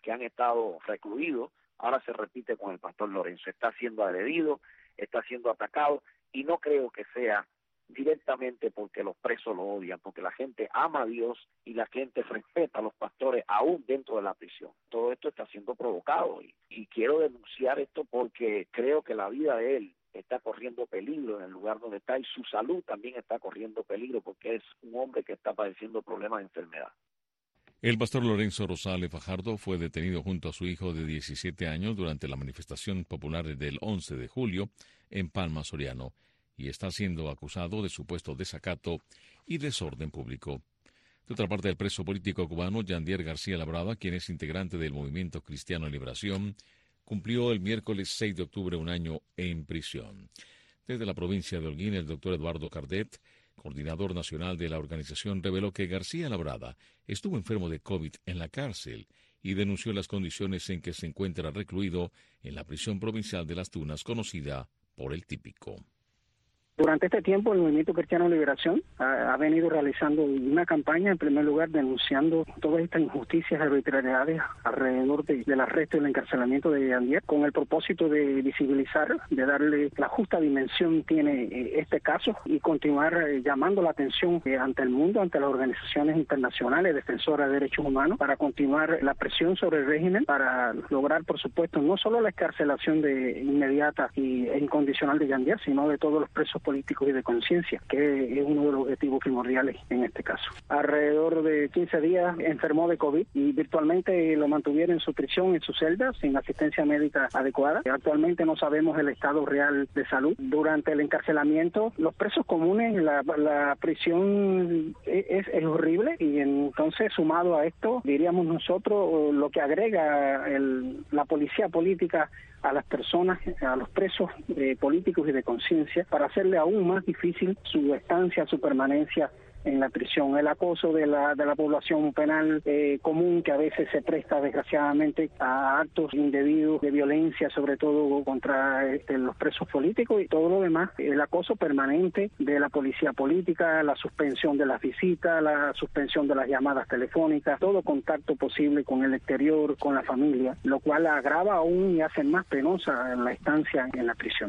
que han estado recluidos, ahora se repite con el pastor Lorenzo. Está siendo agredido, está siendo atacado, y no creo que sea directamente porque los presos lo odian, porque la gente ama a Dios y la gente respeta a los pastores aún dentro de la prisión. Todo esto está siendo provocado y, y quiero denunciar esto porque creo que la vida de él está corriendo peligro en el lugar donde está, y su salud también está corriendo peligro porque es un hombre que está padeciendo problemas de enfermedad. El pastor Lorenzo Rosales Fajardo fue detenido junto a su hijo de diecisiete años durante la manifestación popular del once de julio en Palma, Soriano, y está siendo acusado de supuesto desacato y desorden público. De otra parte, el preso político cubano Yandier García Labrada, quien es integrante del Movimiento Cristiano de Liberación, cumplió el miércoles seis de octubre un año en prisión. Desde la provincia de Holguín, el doctor Eduardo Cardet, coordinador nacional de la organización, reveló que García Labrada estuvo enfermo de COVID en la cárcel y denunció las condiciones en que se encuentra recluido en la prisión provincial de Las Tunas, conocida por El Típico. Durante este tiempo, el Movimiento Cristiano de Liberación ha, ha venido realizando una campaña, en primer lugar, denunciando todas estas injusticias y arbitrariedades alrededor de, del arresto y el encarcelamiento de Yandier, con el propósito de visibilizar, de darle la justa dimensión que tiene eh, este caso y continuar eh, llamando la atención eh, ante el mundo, ante las organizaciones internacionales defensoras de derechos humanos, para continuar la presión sobre el régimen, para lograr, por supuesto, no solo la excarcelación de inmediata y, e incondicional de Yandier, sino de todos los presos políticos y de conciencia, que es uno de los objetivos primordiales en este caso. Alrededor de quince días enfermó de COVID y virtualmente lo mantuvieron en su prisión, en su celda, sin asistencia médica adecuada. Actualmente no sabemos el estado real de salud. Durante el encarcelamiento, los presos comunes, la, la prisión es, es horrible, y entonces, sumado a esto, diríamos nosotros, lo que agrega el, la policía política a las personas, a los presos eh, políticos y de conciencia, para hacerle aún más difícil su estancia, su permanencia en la prisión. El acoso de la de la población penal eh, común, que a veces se presta desgraciadamente a actos indebidos de violencia, sobre todo contra este, los presos políticos, y todo lo demás, el acoso permanente de la policía política, la suspensión de las visitas, la suspensión de las llamadas telefónicas, todo contacto posible con el exterior, con la familia, lo cual agrava aún y hace más penosa la estancia en la prisión.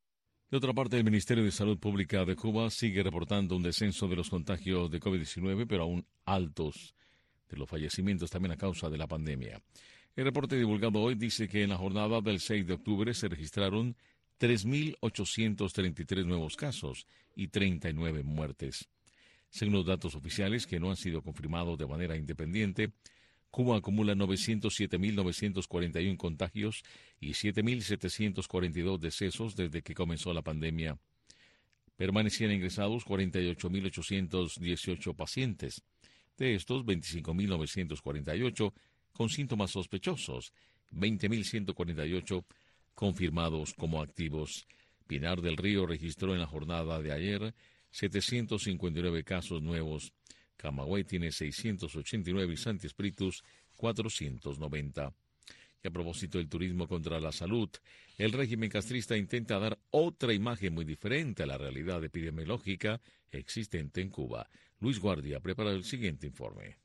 De otra parte, el Ministerio de Salud Pública de Cuba sigue reportando un descenso de los contagios de COVID diecinueve, pero aún altos de los fallecimientos también a causa de la pandemia. El reporte divulgado hoy dice que en la jornada del seis de octubre se registraron tres mil ochocientos treinta y tres nuevos casos y treinta y nueve muertes. Según los datos oficiales, que no han sido confirmados de manera independiente, Cuba acumula novecientos siete mil novecientos cuarenta y uno contagios y siete mil setecientos cuarenta y dos decesos desde que comenzó la pandemia. Permanecían ingresados cuarenta y ocho mil ochocientos dieciocho pacientes. De estos, veinticinco mil novecientos cuarenta y ocho con síntomas sospechosos, veinte mil ciento cuarenta y ocho confirmados como activos. Pinar del Río registró en la jornada de ayer setecientos cincuenta y nueve casos nuevos. Camagüey tiene seiscientos ochenta y nueve y Santi Espíritus cuatrocientos noventa. Y a propósito del turismo contra la salud, el régimen castrista intenta dar otra imagen muy diferente a la realidad epidemiológica existente en Cuba. Luis Guardia prepara el siguiente informe.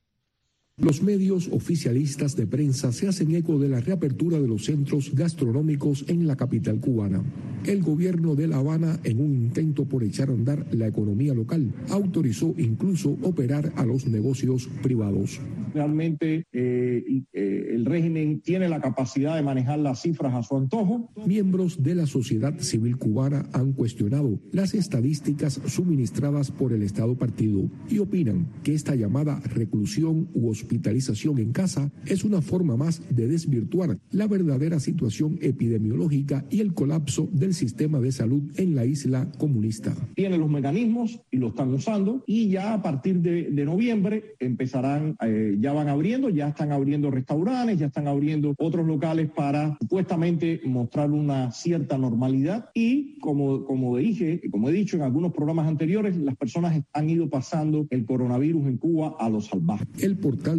Los medios oficialistas de prensa se hacen eco de la reapertura de los centros gastronómicos en la capital cubana. El gobierno de La Habana, en un intento por echar a andar la economía local, autorizó incluso operar a los negocios privados. Realmente eh, eh, el régimen tiene la capacidad de manejar las cifras a su antojo. Miembros de la sociedad civil cubana han cuestionado las estadísticas suministradas por el Estado partido y opinan que esta llamada reclusión u hospitalización en casa es una forma más de desvirtuar la verdadera situación epidemiológica y el colapso del sistema de salud en la isla comunista. Tienen los mecanismos y lo están usando, y ya a partir de, de noviembre empezarán, eh, ya van abriendo, ya están abriendo restaurantes, ya están abriendo otros locales para supuestamente mostrar una cierta normalidad, y como, como dije, como he dicho en algunos programas anteriores, las personas han ido pasando el coronavirus en Cuba a lo salvaje. El portal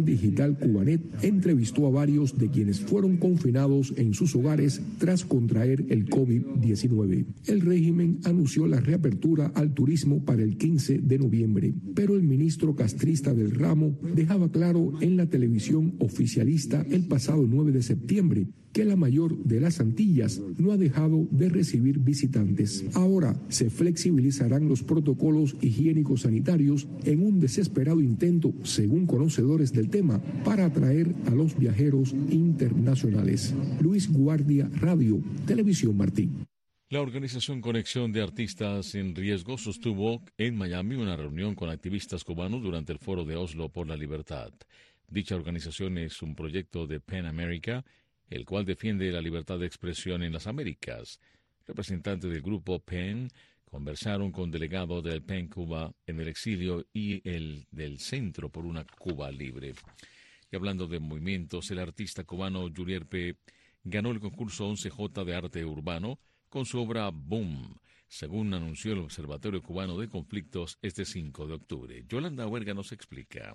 portal digital Cubanet entrevistó a varios de quienes fueron confinados en sus hogares tras contraer el COVID diecinueve. El régimen anunció la reapertura al turismo para el quince de noviembre, pero el ministro castrista del ramo dejaba claro en la televisión oficialista el pasado nueve de septiembre que la mayor de las Antillas no ha dejado de recibir visitantes. Ahora se flexibilizarán los protocolos higiénicos sanitarios en un desesperado intento, según conocedores del tema, para atraer a los viajeros internacionales. Luis Guardia, Radio, Televisión Martín. La organización Conexión de Artistas en Riesgo sostuvo en Miami una reunión con activistas cubanos durante el Foro de Oslo por la Libertad. Dicha organización es un proyecto de PEN America, el cual defiende la libertad de expresión en las Américas. Representantes del grupo PEN conversaron con delegados del PEN Cuba en el exilio y el del Centro por una Cuba Libre. Y hablando de movimientos, el artista cubano Julier P. ganó el concurso once J de arte urbano con su obra Boom, según anunció el Observatorio Cubano de Conflictos este cinco de octubre. Yolanda Huerga nos explica.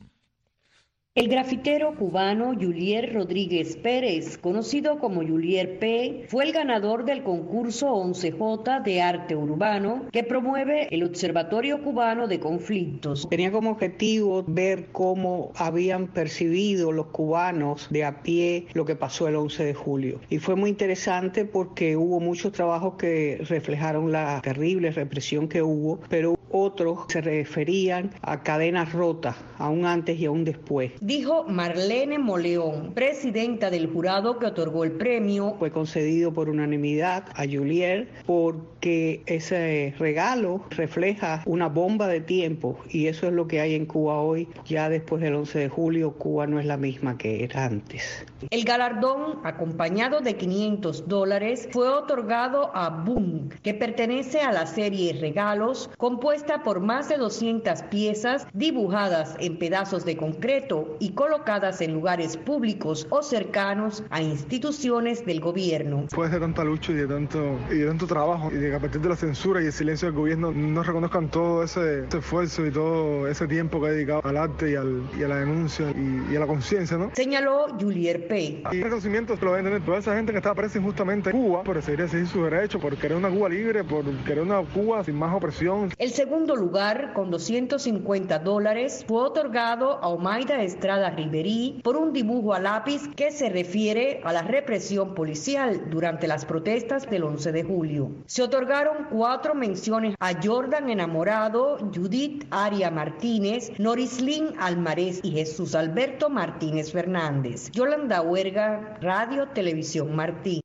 El grafitero cubano Julier Rodríguez Pérez, conocido como Julier P., fue el ganador del concurso once J de arte urbano que promueve el Observatorio Cubano de Conflictos. Tenía como objetivo ver cómo habían percibido los cubanos de a pie lo que pasó el once de julio. Y fue muy interesante porque hubo muchos trabajos que reflejaron la terrible represión que hubo, pero otros se referían a cadenas rotas, a un antes y a un después. Dijo Marlene Moleón, presidenta del jurado que otorgó el premio. Fue concedido por unanimidad a Julier porque ese regalo refleja una bomba de tiempo y eso es lo que hay en Cuba hoy. Ya después del once de julio, Cuba no es la misma que era antes. El galardón, acompañado de quinientos dólares, fue otorgado a Boom, que pertenece a la serie Regalos, compuesta por más de doscientas piezas dibujadas en pedazos de concreto y colocadas en lugares públicos o cercanos a instituciones del gobierno. Después de tanta lucha y de tanto, y de tanto trabajo, y de que a partir de la censura y el silencio del gobierno no reconozcan todo ese, ese esfuerzo y todo ese tiempo que ha dedicado al arte y, al, y a la denuncia y, y a la conciencia, ¿no? Señaló Julier P. Y reconocimientos lo deben tener toda esa gente que está presa injustamente en Cuba por seguir exigir sus derechos, por querer una Cuba libre, por querer una Cuba sin más opresión. El segundo lugar, con doscientos cincuenta dólares, fue otorgado a Omaida Estrada Riverí por un dibujo a lápiz que se refiere a la represión policial durante las protestas del once de julio. Se otorgaron cuatro menciones a Jordan Enamorado, Judith Aria Martínez, Norislin Almarez y Jesús Alberto Martínez Fernández. Yolanda Huerga, Radio Televisión Martín.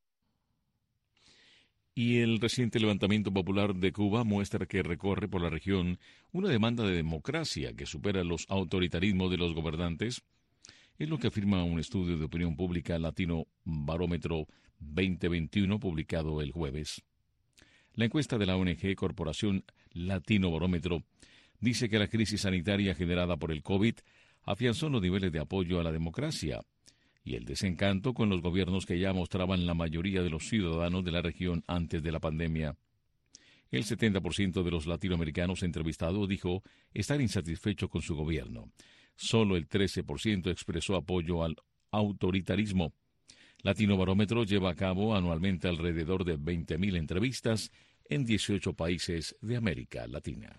Y el reciente levantamiento popular de Cuba muestra que recorre por la región una demanda de democracia que supera los autoritarismos de los gobernantes. Es lo que afirma un estudio de opinión pública Latino Barómetro veinte veintiuno publicado el jueves. La encuesta de la O N G Corporación Latino Barómetro dice que la crisis sanitaria generada por el COVID afianzó los niveles de apoyo a la democracia y el desencanto con los gobiernos que ya mostraban la mayoría de los ciudadanos de la región antes de la pandemia. El setenta por ciento de los latinoamericanos entrevistados dijo estar insatisfecho con su gobierno. Solo el trece por ciento expresó apoyo al autoritarismo. Latino Barómetro lleva a cabo anualmente alrededor de veinte mil entrevistas en dieciocho países de América Latina.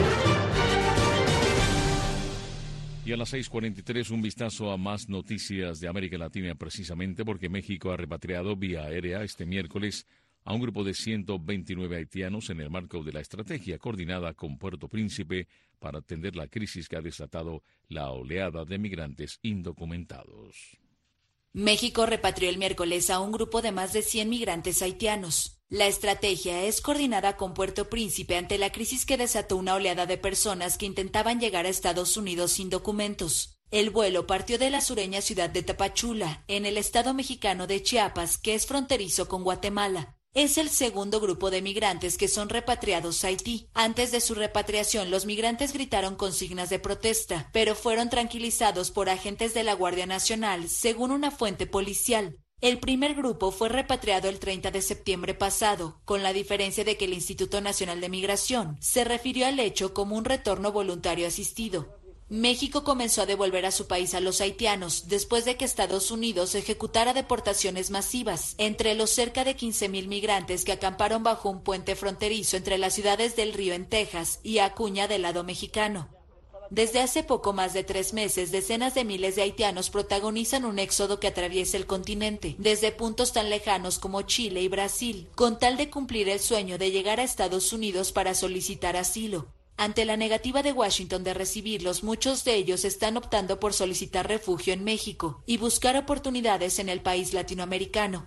Y a las seis cuarenta y tres, un vistazo a más noticias de América Latina, precisamente porque México ha repatriado vía aérea este miércoles a un grupo de ciento veintinueve haitianos en el marco de la estrategia coordinada con Puerto Príncipe para atender la crisis que ha desatado la oleada de migrantes indocumentados. México repatrió el miércoles a un grupo de más de cien migrantes haitianos. La estrategia es coordinada con Puerto Príncipe ante la crisis que desató una oleada de personas que intentaban llegar a Estados Unidos sin documentos. El vuelo partió de la sureña ciudad de Tapachula, en el estado mexicano de Chiapas, que es fronterizo con Guatemala. Es el segundo grupo de migrantes que son repatriados a Haití. Antes de su repatriación, los migrantes gritaron consignas de protesta, pero fueron tranquilizados por agentes de la Guardia Nacional, según una fuente policial. El primer grupo fue repatriado el treinta de septiembre pasado, con la diferencia de que el Instituto Nacional de Migración se refirió al hecho como un retorno voluntario asistido. México comenzó a devolver a su país a los haitianos después de que Estados Unidos ejecutara deportaciones masivas entre los cerca de quince mil migrantes que acamparon bajo un puente fronterizo entre las ciudades del Río en Texas y Acuña del lado mexicano. Desde hace poco más de tres meses, decenas de miles de haitianos protagonizan un éxodo que atraviesa el continente, desde puntos tan lejanos como Chile y Brasil, con tal de cumplir el sueño de llegar a Estados Unidos para solicitar asilo. Ante la negativa de Washington de recibirlos, muchos de ellos están optando por solicitar refugio en México y buscar oportunidades en el país latinoamericano.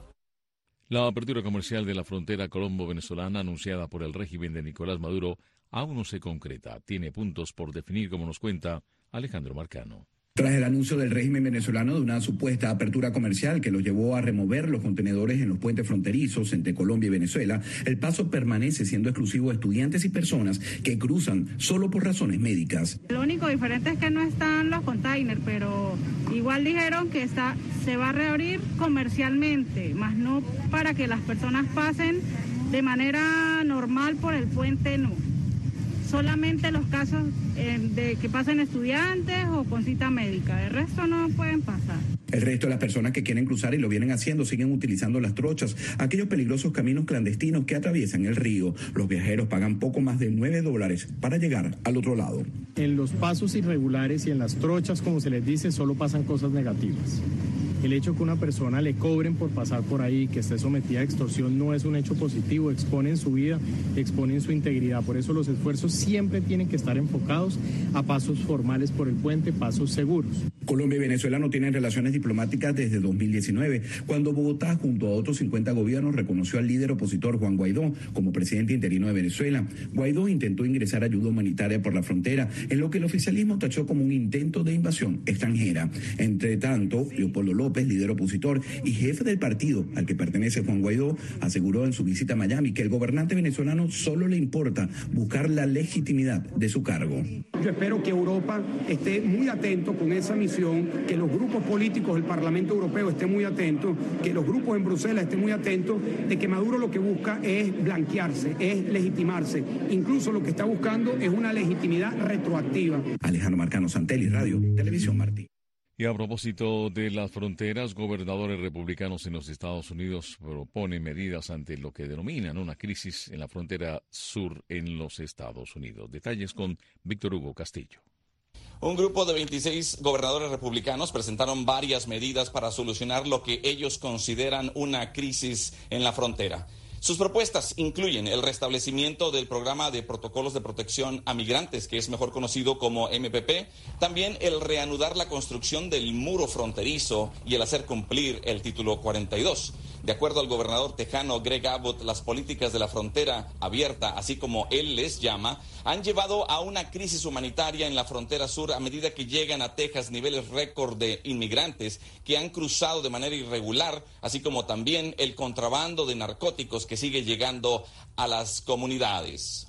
La apertura comercial de la frontera colombo-venezolana anunciada por el régimen de Nicolás Maduro aún no se concreta. Tiene puntos por definir, como nos cuenta Alejandro Marcano. Tras el anuncio del régimen venezolano de una supuesta apertura comercial que los llevó a remover los contenedores en los puentes fronterizos entre Colombia y Venezuela, el paso permanece siendo exclusivo de estudiantes y personas que cruzan solo por razones médicas. Lo único diferente es que no están los containers, pero igual dijeron que está, se va a reabrir comercialmente, más no para que las personas pasen de manera normal por el puente, no. Solamente los casos eh, de que pasen estudiantes o con cita médica, el resto no pueden pasar. El resto de las personas que quieren cruzar y lo vienen haciendo siguen utilizando las trochas, aquellos peligrosos caminos clandestinos que atraviesan el río. Los viajeros pagan poco más de nueve dólares para llegar al otro lado. En los pasos irregulares y en las trochas, como se les dice, solo pasan cosas negativas. El hecho que una persona le cobren por pasar por ahí, que esté sometida a extorsión, no es un hecho positivo. Exponen su vida, exponen su integridad. Por eso los esfuerzos siempre tienen que estar enfocados a pasos formales por el puente, pasos seguros. Colombia y Venezuela no tienen relaciones diplomáticas desde dos mil diecinueve, cuando Bogotá, junto a otros cincuenta gobiernos, reconoció al líder opositor Juan Guaidó como presidente interino de Venezuela. Guaidó intentó ingresar ayuda humanitaria por la frontera, en lo que el oficialismo tachó como un intento de invasión extranjera. Entre tanto, Leopoldo López, líder opositor y jefe del partido al que pertenece Juan Guaidó, aseguró en su visita a Miami que el gobernante venezolano solo le importa buscar la legitimidad de su cargo. Yo espero que Europa esté muy atento con esa misión, que los grupos políticos del Parlamento Europeo estén muy atentos, que los grupos en Bruselas estén muy atentos de que Maduro lo que busca es blanquearse, es legitimarse. Incluso lo que está buscando es una legitimidad retroactiva. Alejandro Marcano, Santelli, Radio, Televisión Martí. Y a propósito de las fronteras, gobernadores republicanos en los Estados Unidos proponen medidas ante lo que denominan una crisis en la frontera sur en los Estados Unidos. Detalles con Víctor Hugo Castillo. Un grupo de veintiséis gobernadores republicanos presentaron varias medidas para solucionar lo que ellos consideran una crisis en la frontera. Sus propuestas incluyen el restablecimiento del programa de protocolos de protección a migrantes, que es mejor conocido como M P P, también el reanudar la construcción del muro fronterizo y el hacer cumplir el título cuarenta y dos. De acuerdo al gobernador tejano Greg Abbott, las políticas de la frontera abierta, así como él les llama, han llevado a una crisis humanitaria en la frontera sur a medida que llegan a Texas niveles récord de inmigrantes que han cruzado de manera irregular, así como también el contrabando de narcóticos que sigue llegando a las comunidades.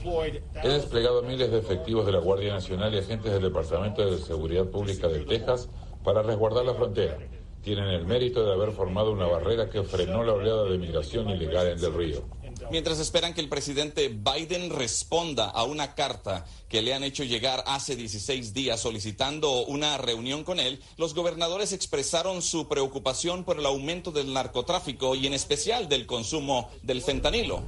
He desplegado miles de efectivos de la Guardia Nacional y agentes del Departamento de Seguridad Pública de Texas para resguardar la frontera. Tienen el mérito de haber formado una barrera que frenó la oleada de migración ilegal en Del Río. Mientras esperan que el presidente Biden responda a una carta que le han hecho llegar hace dieciséis días solicitando una reunión con él, los gobernadores expresaron su preocupación por el aumento del narcotráfico y en especial del consumo del fentanilo.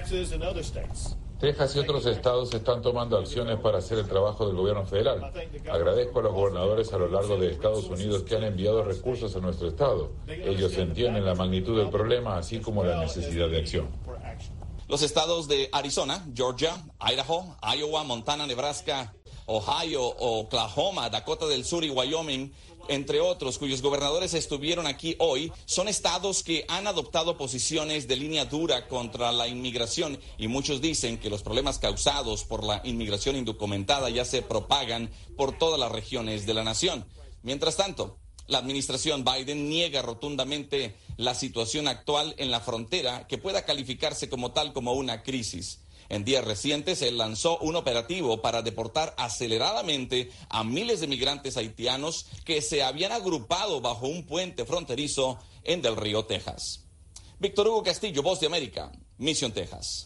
Texas y otros estados están tomando acciones para hacer el trabajo del gobierno federal. Agradezco a los gobernadores a lo largo de Estados Unidos que han enviado recursos a nuestro estado. Ellos entienden la magnitud del problema, así como la necesidad de acción. Los estados de Arizona, Georgia, Idaho, Iowa, Montana, Nebraska, Ohio, Oklahoma, Dakota del Sur y Wyoming, entre otros, cuyos gobernadores estuvieron aquí hoy, son estados que han adoptado posiciones de línea dura contra la inmigración y muchos dicen que los problemas causados por la inmigración indocumentada ya se propagan por todas las regiones de la nación. Mientras tanto, la administración Biden niega rotundamente la situación actual en la frontera que pueda calificarse como tal como una crisis. En días recientes, él lanzó un operativo para deportar aceleradamente a miles de migrantes haitianos que se habían agrupado bajo un puente fronterizo en Del Río, Texas. Víctor Hugo Castillo, Voz de América, Mission, Texas.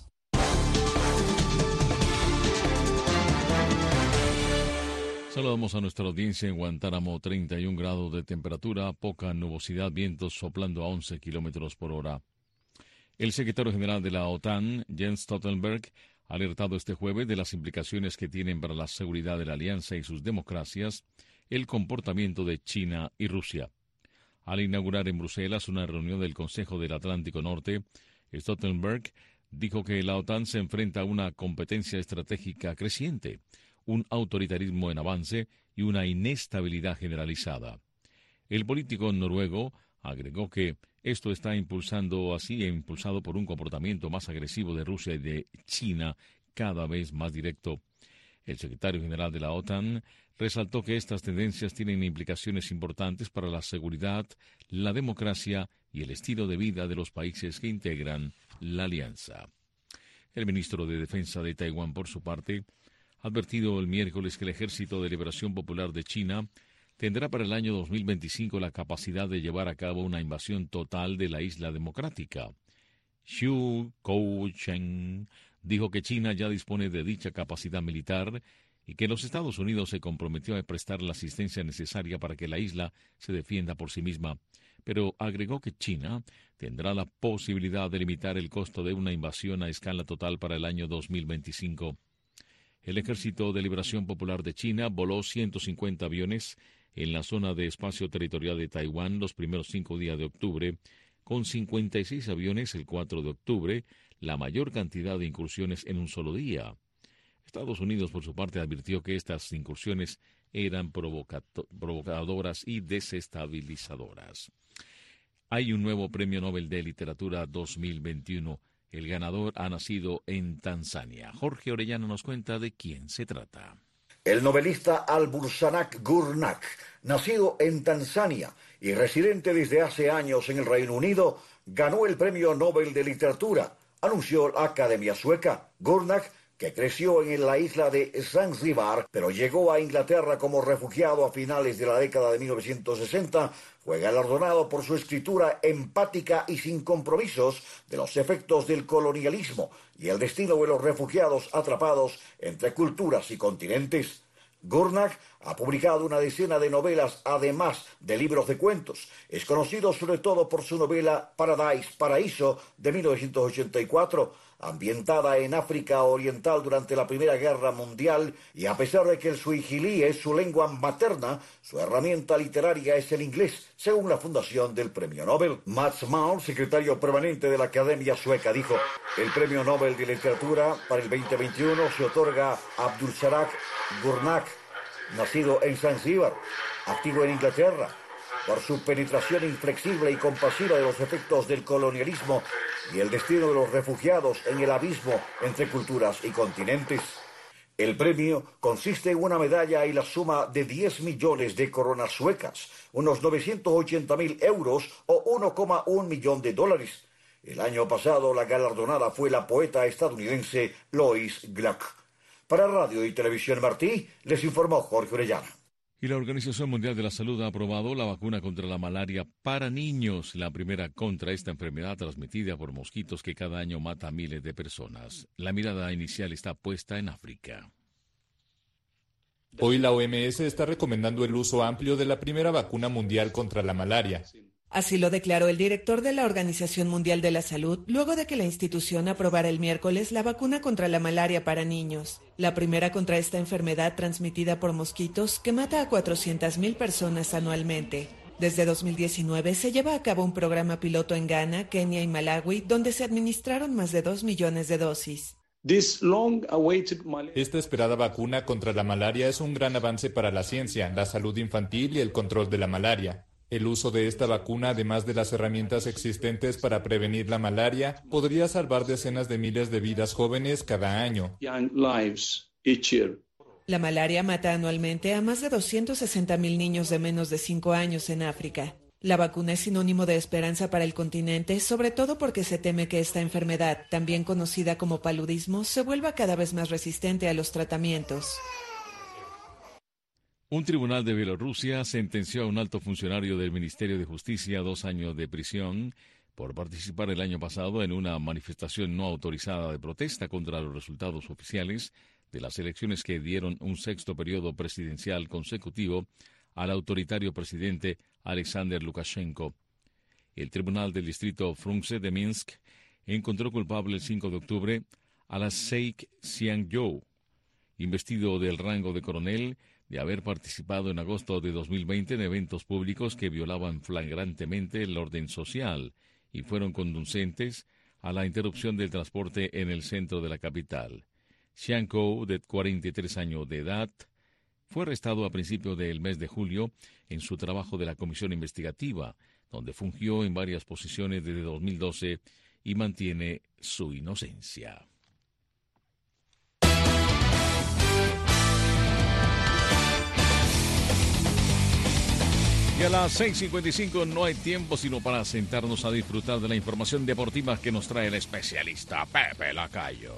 Saludamos a nuestra audiencia en Guantánamo, treinta y un grados de temperatura, poca nubosidad, vientos soplando a once kilómetros por hora. El secretario general de la OTAN, Jens Stoltenberg, ha alertado este jueves de las implicaciones que tienen para la seguridad de la alianza y sus democracias el comportamiento de China y Rusia. Al inaugurar en Bruselas una reunión del Consejo del Atlántico Norte, Stoltenberg dijo que la OTAN se enfrenta a una competencia estratégica creciente, un autoritarismo en avance y una inestabilidad generalizada. El político noruego agregó que esto está impulsando así e impulsado por un comportamiento más agresivo de Rusia y de China cada vez más directo. El secretario general de la OTAN resaltó que estas tendencias tienen implicaciones importantes para la seguridad, la democracia y el estilo de vida de los países que integran la alianza. El ministro de Defensa de Taiwán, por su parte, ha advertido el miércoles que el Ejército de Liberación Popular de China tendrá para el año dos mil veinticinco la capacidad de llevar a cabo una invasión total de la isla democrática. Xu Kou-cheng dijo que China ya dispone de dicha capacidad militar y que los Estados Unidos se comprometió a prestar la asistencia necesaria para que la isla se defienda por sí misma, pero agregó que China tendrá la posibilidad de limitar el costo de una invasión a escala total para el año dos mil veinticinco. El Ejército de Liberación Popular de China voló ciento cincuenta aviones en la zona de espacio territorial de Taiwán los primeros cinco días de octubre, con cincuenta y seis aviones el cuatro de octubre, la mayor cantidad de incursiones en un solo día. Estados Unidos, por su parte, advirtió que estas incursiones eran provocadoras y desestabilizadoras. Hay un nuevo Premio Nobel de Literatura dos mil veintiuno. El ganador ha nacido en Tanzania. Jorge Orellana nos cuenta de quién se trata. El novelista Al-Bursanak Gurnak, nacido en Tanzania y residente desde hace años en el Reino Unido, ganó el Premio Nobel de Literatura, anunció la Academia Sueca. Gurnak, que creció en la isla de Zanzíbar, pero llegó a Inglaterra como refugiado a finales de la década de mil novecientos sesenta, fue galardonado por su escritura empática y sin compromisos de los efectos del colonialismo y el destino de los refugiados atrapados entre culturas y continentes. Gurnak ha publicado una decena de novelas, además de libros de cuentos. Es conocido sobre todo por su novela Paradise, Paraíso, de mil novecientos ochenta y cuatro, ambientada en África Oriental durante la Primera Guerra Mundial, y a pesar de que el suijilí es su lengua materna, su herramienta literaria es el inglés, según la fundación del Premio Nobel. Mats Maul, secretario permanente de la Academia Sueca, dijo: el Premio Nobel de Literatura para el veinte veintiuno se otorga a Abdulsarak Gurnak, nacido en Zanzíbar, activo en Inglaterra, por su penetración inflexible y compasiva de los efectos del colonialismo y el destino de los refugiados en el abismo entre culturas y continentes. El premio consiste en una medalla y la suma de diez millones de coronas suecas, unos novecientos ochenta mil euros o uno coma uno millón de dólares. El año pasado la galardonada fue la poeta estadounidense Lois Gluck. Para Radio y Televisión Martí, les informó Jorge Orellana. Y la Organización Mundial de la Salud ha aprobado la vacuna contra la malaria para niños, la primera contra esta enfermedad transmitida por mosquitos que cada año mata a miles de personas. La mirada inicial está puesta en África. Hoy la O M S está recomendando el uso amplio de la primera vacuna mundial contra la malaria. Así lo declaró el director de la Organización Mundial de la Salud luego de que la institución aprobara el miércoles la vacuna contra la malaria para niños, la primera contra esta enfermedad transmitida por mosquitos que mata a cuatrocientas mil personas anualmente. Desde dos mil diecinueve se lleva a cabo un programa piloto en Ghana, Kenia y Malawi, donde se administraron más de dos millones de dosis. Esta esperada vacuna contra la malaria es un gran avance para la ciencia, la salud infantil y el control de la malaria. El uso de esta vacuna, además de las herramientas existentes para prevenir la malaria, podría salvar decenas de miles de vidas jóvenes cada año. La malaria mata anualmente a más de doscientos sesenta mil niños de menos de cinco años en África. La vacuna es sinónimo de esperanza para el continente, sobre todo porque se teme que esta enfermedad, también conocida como paludismo, se vuelva cada vez más resistente a los tratamientos. Un tribunal de Bielorrusia sentenció a un alto funcionario del Ministerio de Justicia a dos años de prisión por participar el año pasado en una manifestación no autorizada de protesta contra los resultados oficiales de las elecciones que dieron un sexto periodo presidencial consecutivo al autoritario presidente Alexander Lukashenko. El Tribunal del Distrito Frunze de Minsk encontró culpable el cinco de octubre a Alexei Xiangyou, investido del rango de coronel, de haber participado en agosto de dos mil veinte en eventos públicos que violaban flagrantemente el orden social y fueron conducentes a la interrupción del transporte en el centro de la capital. Xiangyou, de cuarenta y tres años de edad, fue arrestado a principios del mes de julio en su trabajo de la comisión investigativa, donde fungió en varias posiciones desde dos mil doce y mantiene su inocencia. Y a las seis cincuenta y cinco no hay tiempo sino para sentarnos a disfrutar de la información deportiva que nos trae el especialista Pepe Lacayo.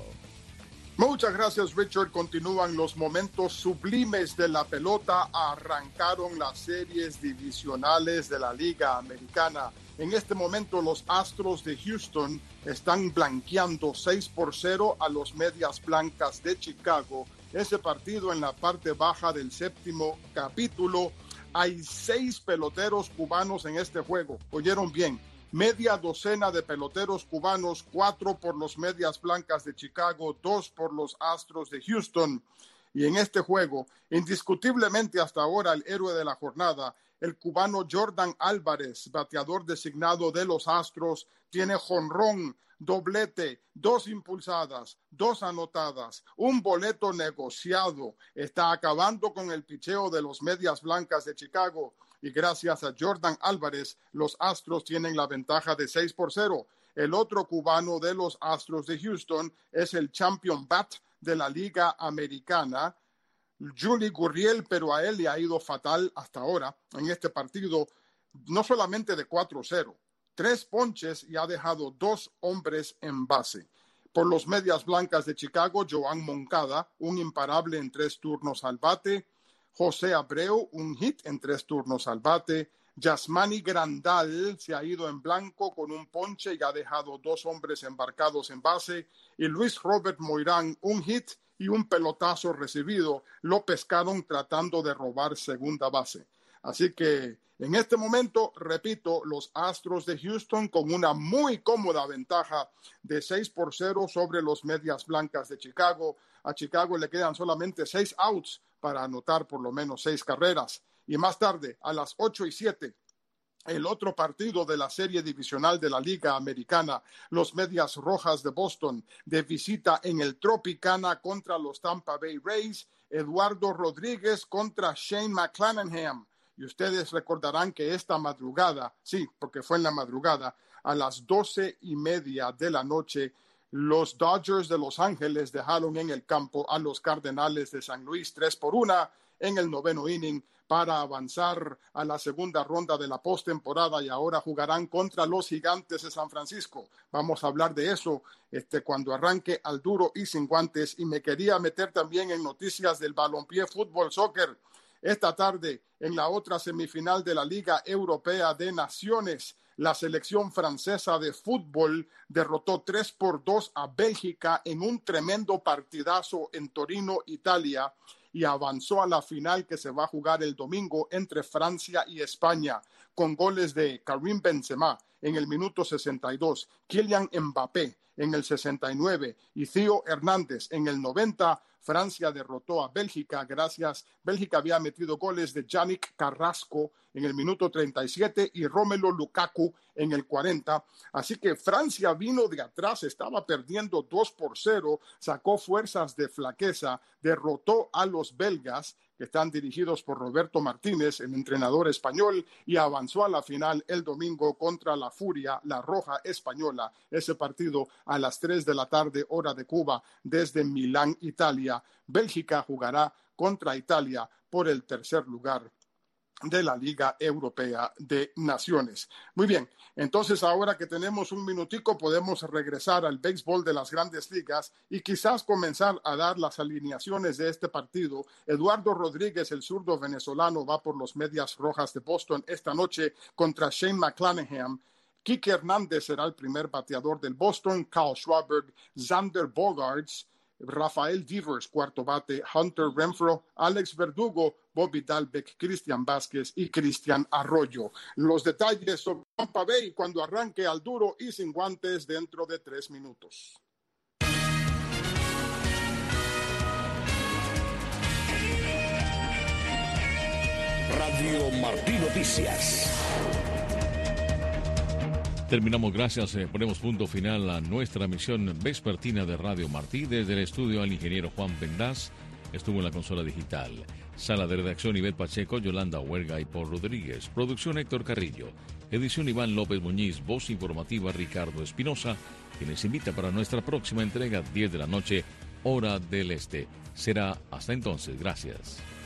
Muchas gracias, Richard. Continúan los momentos sublimes de la pelota. Arrancaron las series divisionales de la Liga Americana. En este momento los Astros de Houston están blanqueando seis por cero a los Medias Blancas de Chicago. Ese partido en la parte baja del séptimo capítulo. Hay seis peloteros cubanos en este juego. ¿Oyeron bien? Media docena de peloteros cubanos, cuatro por los Medias Blancas de Chicago, dos por los Astros de Houston. Y en este juego, indiscutiblemente hasta ahora el héroe de la jornada, el cubano Jordan Álvarez, bateador designado de los Astros, tiene jonrón, doblete, dos impulsadas, dos anotadas, un boleto negociado. Está acabando con el picheo de los Medias Blancas de Chicago. Y gracias a Jordan Álvarez, los Astros tienen la ventaja de seis por cero. El otro cubano de los Astros de Houston es el champion bat de la Liga Americana, Yuli Gurriel, pero a él le ha ido fatal hasta ahora en este partido, no solamente de cuatro cero, tres ponches y ha dejado dos hombres en base. Por los Medias Blancas de Chicago, Joan Moncada, un imparable en tres turnos al bate, José Abreu, un hit en tres turnos al bate. Yasmani Grandal se ha ido en blanco con un ponche y ha dejado dos hombres embarcados en base. Y Luis Robert Moirán, un hit y un pelotazo recibido. Lo pescaron tratando de robar segunda base. Así que en este momento, repito, los Astros de Houston con una muy cómoda ventaja de seis por cero sobre los Medias Blancas de Chicago. A Chicago le quedan solamente seis outs para anotar por lo menos seis carreras. Y más tarde, a las ocho y siete, el otro partido de la serie divisional de la Liga Americana, los Medias Rojas de Boston, de visita en el Tropicana contra los Tampa Bay Rays, Eduardo Rodríguez contra Shane McClanahan. Y ustedes recordarán que esta madrugada, sí, porque fue en la madrugada, a las doce y media de la noche, los Dodgers de Los Ángeles dejaron en el campo a los Cardenales de San Luis tres por una en el noveno inning para avanzar a la segunda ronda de la postemporada y ahora jugarán contra los Gigantes de San Francisco. Vamos a hablar de eso este, cuando arranque al duro y sin guantes. Y me quería meter también en noticias del balompié fútbol soccer. Esta tarde, en la otra semifinal de la Liga Europea de Naciones, la selección francesa de fútbol derrotó tres por dos a Bélgica en un tremendo partidazo en Torino, Italia, y avanzó a la final que se va a jugar el domingo entre Francia y España, con goles de Karim Benzema en el minuto sesenta y dos, Kylian Mbappé en el sesenta y nueve y Theo Hernández en el noventa. Francia derrotó a Bélgica gracias. Bélgica había metido goles de Yannick Carrasco en el minuto treinta y siete y Romelu Lukaku en el cuarenta. Así que Francia vino de atrás, estaba perdiendo dos por cero, sacó fuerzas de flaqueza, derrotó a los belgas, que están dirigidos por Roberto Martínez, el entrenador español, y avanzó a la final el domingo contra la Furia, la Roja Española. Ese partido a las tres de la tarde, hora de Cuba, desde Milán, Italia. Bélgica jugará contra Italia por el tercer lugar de la Liga Europea de Naciones. Muy bien, entonces ahora que tenemos un minutico podemos regresar al béisbol de las Grandes Ligas y quizás comenzar a dar las alineaciones de este partido. Eduardo Rodríguez, el zurdo venezolano, va por los Medias Rojas de Boston esta noche contra Shane McClanahan. Kike Hernández será el primer bateador del Boston, Kyle Schwarber, Xander Bogaerts, Rafael Devers, cuarto bate, Hunter Renfroe, Alex Verdugo, Bobby Dalbec, Cristian Vázquez y Cristian Arroyo. Los detalles sobre Tampa Bay cuando arranque al duro y sin guantes dentro de tres minutos. Radio Martí Noticias. Terminamos, gracias. Eh, ponemos punto final a nuestra emisión vespertina de Radio Martí. Desde el estudio al ingeniero Juan Pendaz, estuvo en la consola digital. Sala de redacción Ivette Pacheco, Yolanda Huerga y Paul Rodríguez. Producción Héctor Carrillo. Edición Iván López Muñiz. Voz informativa Ricardo Espinosa, quien les invita para nuestra próxima entrega, diez de la noche, hora del este. Será hasta entonces. Gracias.